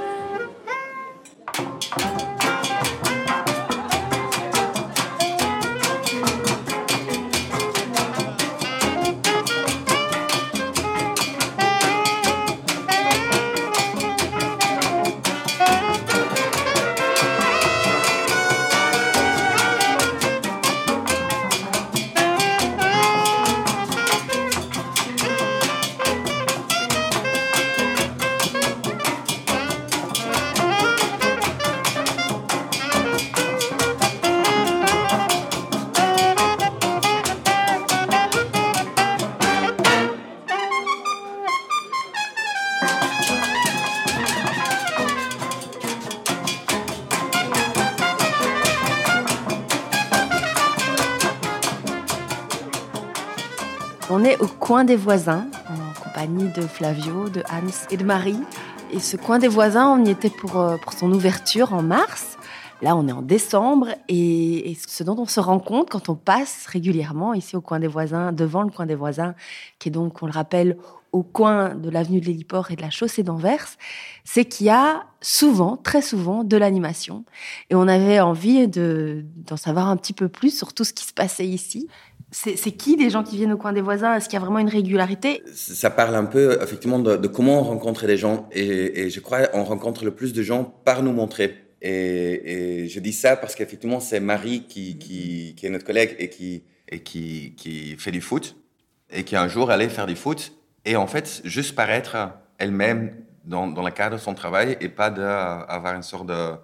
A: On est au coin des voisins, en compagnie de Flavio, de Hans et de Marie. Et ce coin des voisins, on y était pour, pour son ouverture en mars. Là, on est en décembre et, et ce dont on se rend compte quand on passe régulièrement ici au coin des voisins, devant le coin des voisins, qui est donc, on le rappelle, au coin de l'avenue de l'Héliport et de la chaussée d'Anvers, c'est qu'il y a souvent, très souvent, de l'animation. Et on avait envie de, d'en savoir un petit peu plus sur tout ce qui se passait ici. C'est, c'est qui les gens qui viennent au coin des voisins? Est-ce qu'il y a vraiment une régularité?
H: Ça parle un peu, effectivement, de, de comment on rencontre les gens. Et, et je crois qu'on rencontre le plus de gens par nous montrer. Et, et je dis ça parce qu'effectivement, c'est Marie qui, qui, qui est notre collègue et, qui, et qui, qui fait du foot. Et qui un jour allait faire du foot. Et en fait, juste paraître elle-même dans, dans le cadre de son travail et pas d'avoir une sorte de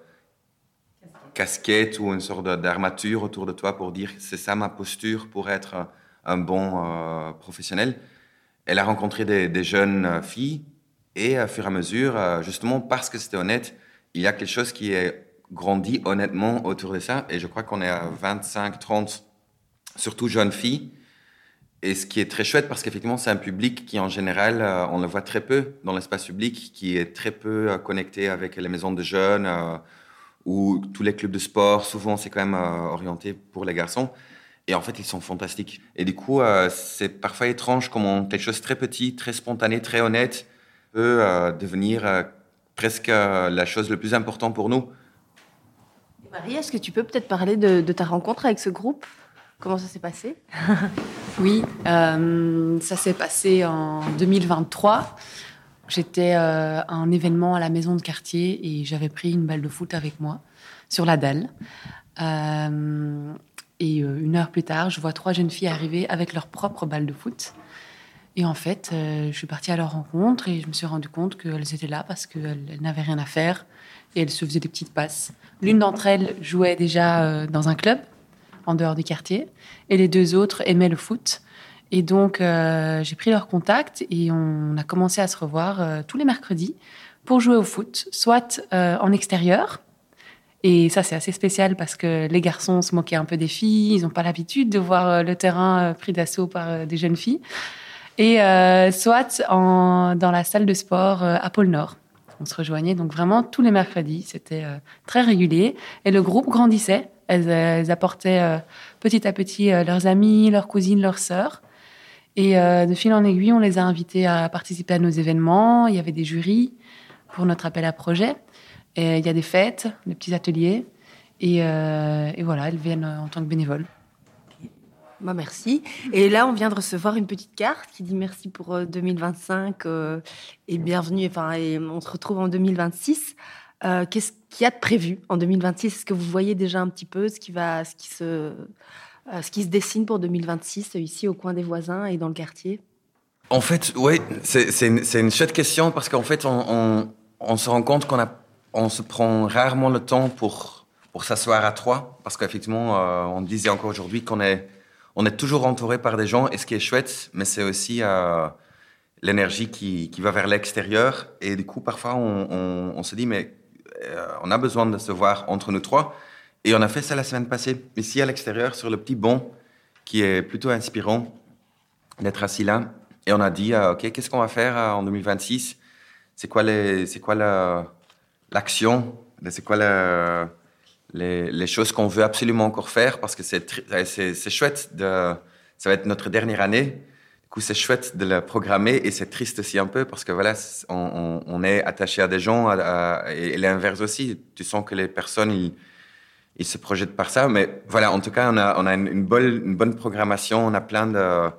H: casquette ou une sorte d'armature autour de toi pour dire c'est ça ma posture pour être un bon euh, professionnel. Elle a rencontré des, des jeunes filles et à fur et à mesure, justement parce que c'était honnête, il y a quelque chose qui est grandi honnêtement autour de ça. Et je crois qu'on est à vingt-cinq trente, surtout jeunes filles. Et ce qui est très chouette parce qu'effectivement, c'est un public qui, en général, euh, on le voit très peu dans l'espace public, qui est très peu euh, connecté avec les maisons de jeunes euh, ou tous les clubs de sport. Souvent, c'est quand même euh, orienté pour les garçons. Et en fait, ils sont fantastiques. Et du coup, euh, c'est parfois étrange comment quelque chose de très petit, très spontané, très honnête peut euh, devenir euh, presque euh, la chose la plus importante pour nous.
A: Marie, est-ce que tu peux peut-être parler de, de ta rencontre avec ce groupe ? Comment ça s'est passé ?
I: Oui, euh, ça s'est passé en deux mille vingt-trois. J'étais euh, à un événement à la maison de quartier et j'avais pris une balle de foot avec moi sur la dalle. Euh, et euh, une heure plus tard, je vois trois jeunes filles arriver avec leur propre balle de foot. Et en fait, euh, je suis partie à leur rencontre et je me suis rendu compte qu'elles étaient là parce qu'elles elles n'avaient rien à faire et elles se faisaient des petites passes. L'une d'entre elles jouait déjà euh, dans un club en dehors du quartier et les deux autres aimaient le foot. Et donc, euh, j'ai pris leur contact et on a commencé à se revoir euh, tous les mercredis pour jouer au foot, soit euh, en extérieur. Et ça, c'est assez spécial parce que les garçons se moquaient un peu des filles. Ils n'ont pas l'habitude de voir euh, le terrain euh, pris d'assaut par euh, des jeunes filles. Et euh, soit en, dans la salle de sport euh, à Pôle Nord. On se rejoignait donc vraiment tous les mercredis. C'était euh, très régulier. Et le groupe grandissait. Elles, elles apportaient euh, petit à petit euh, leurs amis, leurs cousines, leurs sœurs. Et euh, de fil en aiguille, on les a invités à participer à nos événements. Il y avait des jurys pour notre appel à projet. Et il y a des fêtes, des petits ateliers. Et, euh, et voilà, elles viennent en tant que bénévoles.
A: Bah, merci. Et là, on vient de recevoir une petite carte qui dit merci pour euh, deux mille vingt-cinq euh, et bienvenue. Enfin, et on se retrouve en deux mille vingt-six. Euh, qu'est-ce qu'il y a de prévu en deux mille vingt-six ? Est-ce que vous voyez déjà un petit peu ce qui va, ce qui se, euh, ce qui se dessine pour deux mille vingt-six ici au coin des voisins et dans le quartier ?
H: En fait, oui, c'est, c'est, une, c'est une chouette question parce qu'en fait, on, on, on se rend compte qu'on a, on se prend rarement le temps pour, pour s'asseoir à trois parce qu'effectivement, euh, on disait encore aujourd'hui qu'on est On est toujours entouré par des gens, et ce qui est chouette, mais c'est aussi euh, l'énergie qui, qui va vers l'extérieur. Et du coup, parfois, on, on, on se dit, mais euh, on a besoin de se voir entre nous trois. Et on a fait ça la semaine passée, ici à l'extérieur, sur le petit banc, qui est plutôt inspirant d'être assis là. Et on a dit, euh, OK, qu'est-ce qu'on va faire euh, en deux mille vingt-six ? C'est quoi, les, c'est quoi la, l'action ? C'est quoi la... Les, les choses qu'on veut absolument encore faire parce que c'est, c'est, c'est chouette, de, ça va être notre dernière année. Du coup, c'est chouette de la programmer et c'est triste aussi un peu parce que voilà, on, on est attaché à des gens à, à, et l'inverse aussi. Tu sens que les personnes, ils, ils se projettent par ça. Mais voilà, en tout cas, on a, on a une, une, bonne, une bonne programmation. On a plein de,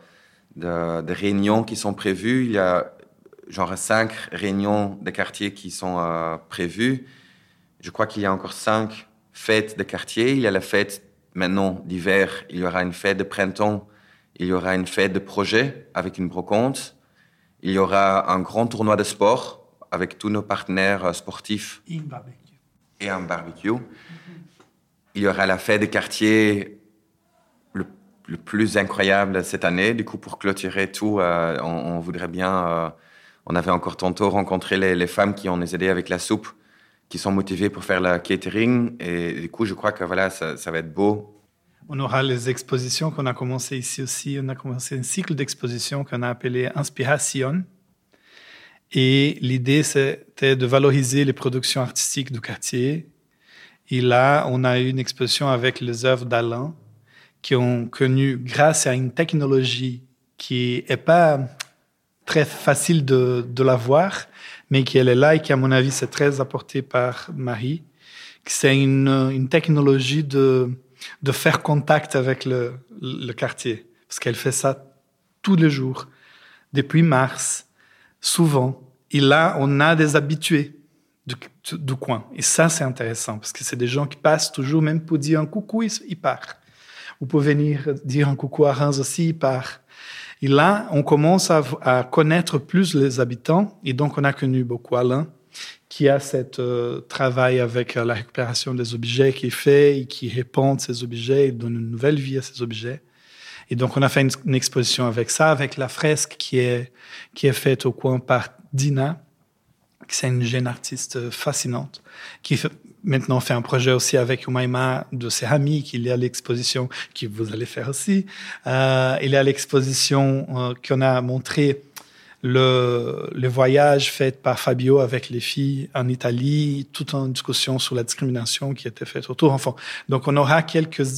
H: de, de réunions qui sont prévues. Il y a genre cinq réunions de quartier qui sont euh, prévues. Je crois qu'il y a encore cinq fête de quartier, il y a la fête maintenant d'hiver, il y aura une fête de printemps, il y aura une fête de projet avec une brocante, il y aura un grand tournoi de sport avec tous nos partenaires sportifs
J: et, barbecue.
H: et un barbecue. Mm-hmm. Il y aura la fête de quartier le, le plus incroyable cette année. Du coup, pour clôturer tout, euh, on, on voudrait bien... Euh, on avait encore tantôt rencontré les, les femmes qui ont nous aidé avec la soupe, qui sont motivés pour faire la catering. Et du coup, je crois que voilà, ça, ça va être beau.
J: On aura les expositions qu'on a commencé ici aussi. On a commencé un cycle d'expositions qu'on a appelé Inspiration. Et l'idée, c'était de valoriser les productions artistiques du quartier. Et là, on a eu une exposition avec les œuvres d'Alain qui ont connu, grâce à une technologie qui n'est pas très facile de, de la voir, mais qui elle est là et qui, à mon avis, c'est très apporté par Marie. C'est une, une technologie de, de faire contact avec le, le quartier, parce qu'elle fait ça tous les jours, depuis mars, souvent. Et là, on a des habitués du, du coin. Et ça, c'est intéressant, parce que c'est des gens qui passent toujours, même pour dire un coucou, ils, ils partent. Vous pouvez venir dire un coucou à Reims aussi, ils partent. Et là, on commence à, à connaître plus les habitants. Et donc, on a connu beaucoup Alain, qui a ce euh, travail avec euh, la récupération des objets qu'il fait et qui répand ces objets et donne une nouvelle vie à ces objets. Et donc, on a fait une, une exposition avec ça, avec la fresque qui est, qui est faite au coin par Dina, qui c'est une jeune artiste fascinante, qui fait, maintenant fait un projet aussi avec Umaima de ses amis, qu'il y a l'exposition que vous allez faire aussi. Euh, il y a l'exposition euh, qu'on a montré le, le voyage fait par Fabio avec les filles en Italie, toute une discussion sur la discrimination qui était faite autour. Enfin, donc on aura quelques,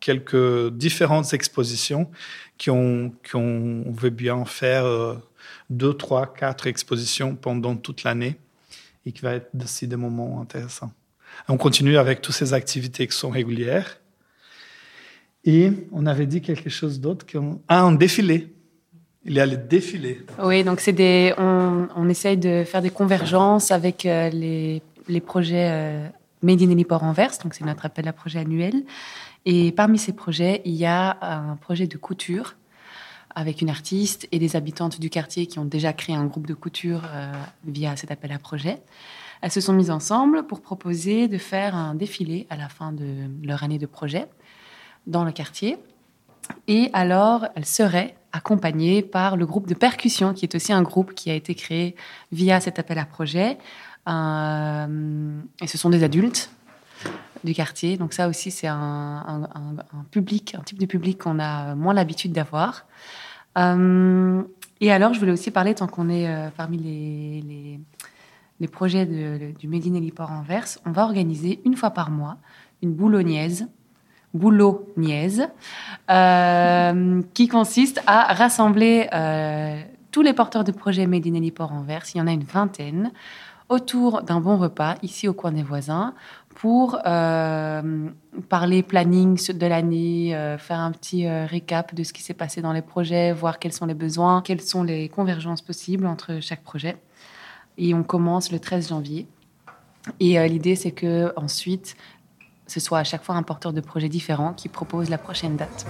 J: quelques différentes expositions qui ont, qui ont, on veut bien faire euh, deux, trois, quatre expositions pendant toute l'année et qui va être aussi des moments intéressants. On continue avec toutes ces activités qui sont régulières. Et on avait dit quelque chose d'autre. Qu'on... Ah, un défilé. Il y a le défilé.
I: Oui, donc c'est des, on, on essaye de faire des convergences avec euh, les, les projets euh, Made in Héliport-Anvers. Donc c'est notre appel à projet annuel. Et parmi ces projets, il y a un projet de couture avec une artiste et des habitantes du quartier qui ont déjà créé un groupe de couture euh, via cet appel à projet. Elles se sont mises ensemble pour proposer de faire un défilé à la fin de leur année de projet dans le quartier. Et alors, elles seraient accompagnées par le groupe de percussion, qui est aussi un groupe qui a été créé via cet appel à projet. Euh, et ce sont des adultes du quartier. Donc ça aussi, c'est un, un, un, un public, un type de public qu'on a moins l'habitude d'avoir. Euh, et alors, je voulais aussi parler, tant qu'on est euh, parmi les, les, les projets de, du Made in Héliport-Anvers, on va organiser une fois par mois une boulognaise, boulognaise, euh, qui consiste à rassembler euh, tous les porteurs de projets Made in Héliport-Anvers, il y en a une vingtaine, autour d'un bon repas, ici au coin des voisins, pour euh, parler planning de l'année, euh, faire un petit euh, récap de ce qui s'est passé dans les projets, voir quels sont les besoins, quelles sont les convergences possibles entre chaque projet. Et on commence le treize janvier. Et euh, l'idée, c'est qu'ensuite, ce soit à chaque fois un porteur de projet différent qui propose la prochaine date.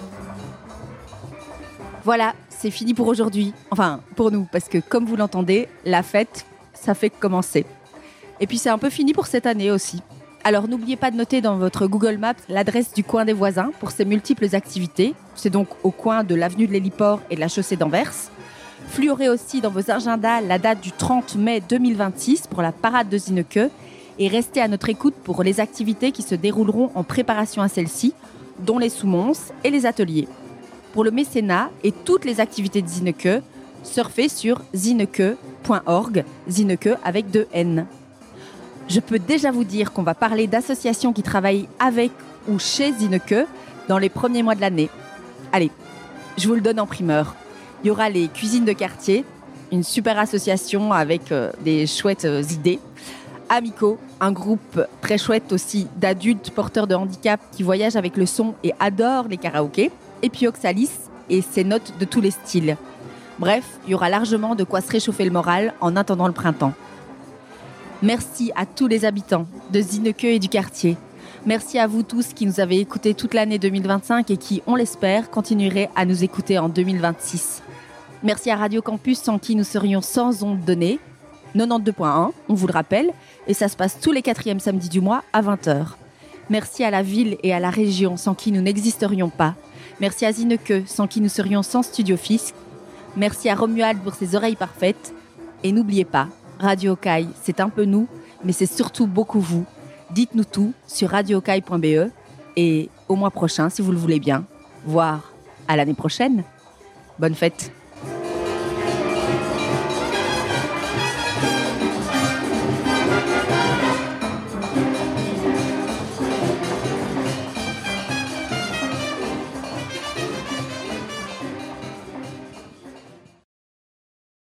A: Voilà, c'est fini pour aujourd'hui. Enfin, pour nous, parce que comme vous l'entendez, la fête, ça fait commencer. Et puis c'est un peu fini pour cette année aussi. Alors n'oubliez pas de noter dans votre Google Maps l'adresse du coin des voisins pour ces multiples activités. C'est donc au coin de l'avenue de l'Héliport et de la chaussée d'Anvers. Fluorez aussi dans vos agendas la date du trente mai deux mille vingt-six pour la parade de Zinneke et restez à notre écoute pour les activités qui se dérouleront en préparation à celle-ci, dont les sous-monces et les ateliers. Pour le mécénat et toutes les activités de Zinneke, surfez sur zinneke point org, Zinneke avec deux N. Je peux déjà vous dire qu'on va parler d'associations qui travaillent avec ou chez Zinneke dans les premiers mois de l'année. Allez, je vous le donne en primeur. Il y aura les cuisines de quartier, une super association avec euh, des chouettes euh, idées. Amico, un groupe très chouette aussi d'adultes porteurs de handicap qui voyagent avec le son et adorent les karaokés. Et puis Oxalis et ses notes de tous les styles. Bref, il y aura largement de quoi se réchauffer le moral en attendant le printemps. Merci à tous les habitants de Zinneke et du quartier. Merci à vous tous qui nous avez écoutés toute l'année deux mille vingt-cinq et qui, on l'espère, continueraient à nous écouter en deux mille vingt-six. Merci à Radio Campus, sans qui nous serions sans ondes données. quatre-vingt-douze point un, on vous le rappelle, et ça se passe tous les quatrièmes samedis du mois à vingt heures. Merci à la ville et à la région, sans qui nous n'existerions pas. Merci à Zinneke, sans qui nous serions sans Studio Fisc. Merci à Romuald pour ses oreilles parfaites. Et n'oubliez pas, Radio Caille, c'est un peu nous, mais c'est surtout beaucoup vous. Dites-nous tout sur radio caille point b e et au mois prochain, si vous le voulez bien, voire à l'année prochaine. Bonne fête!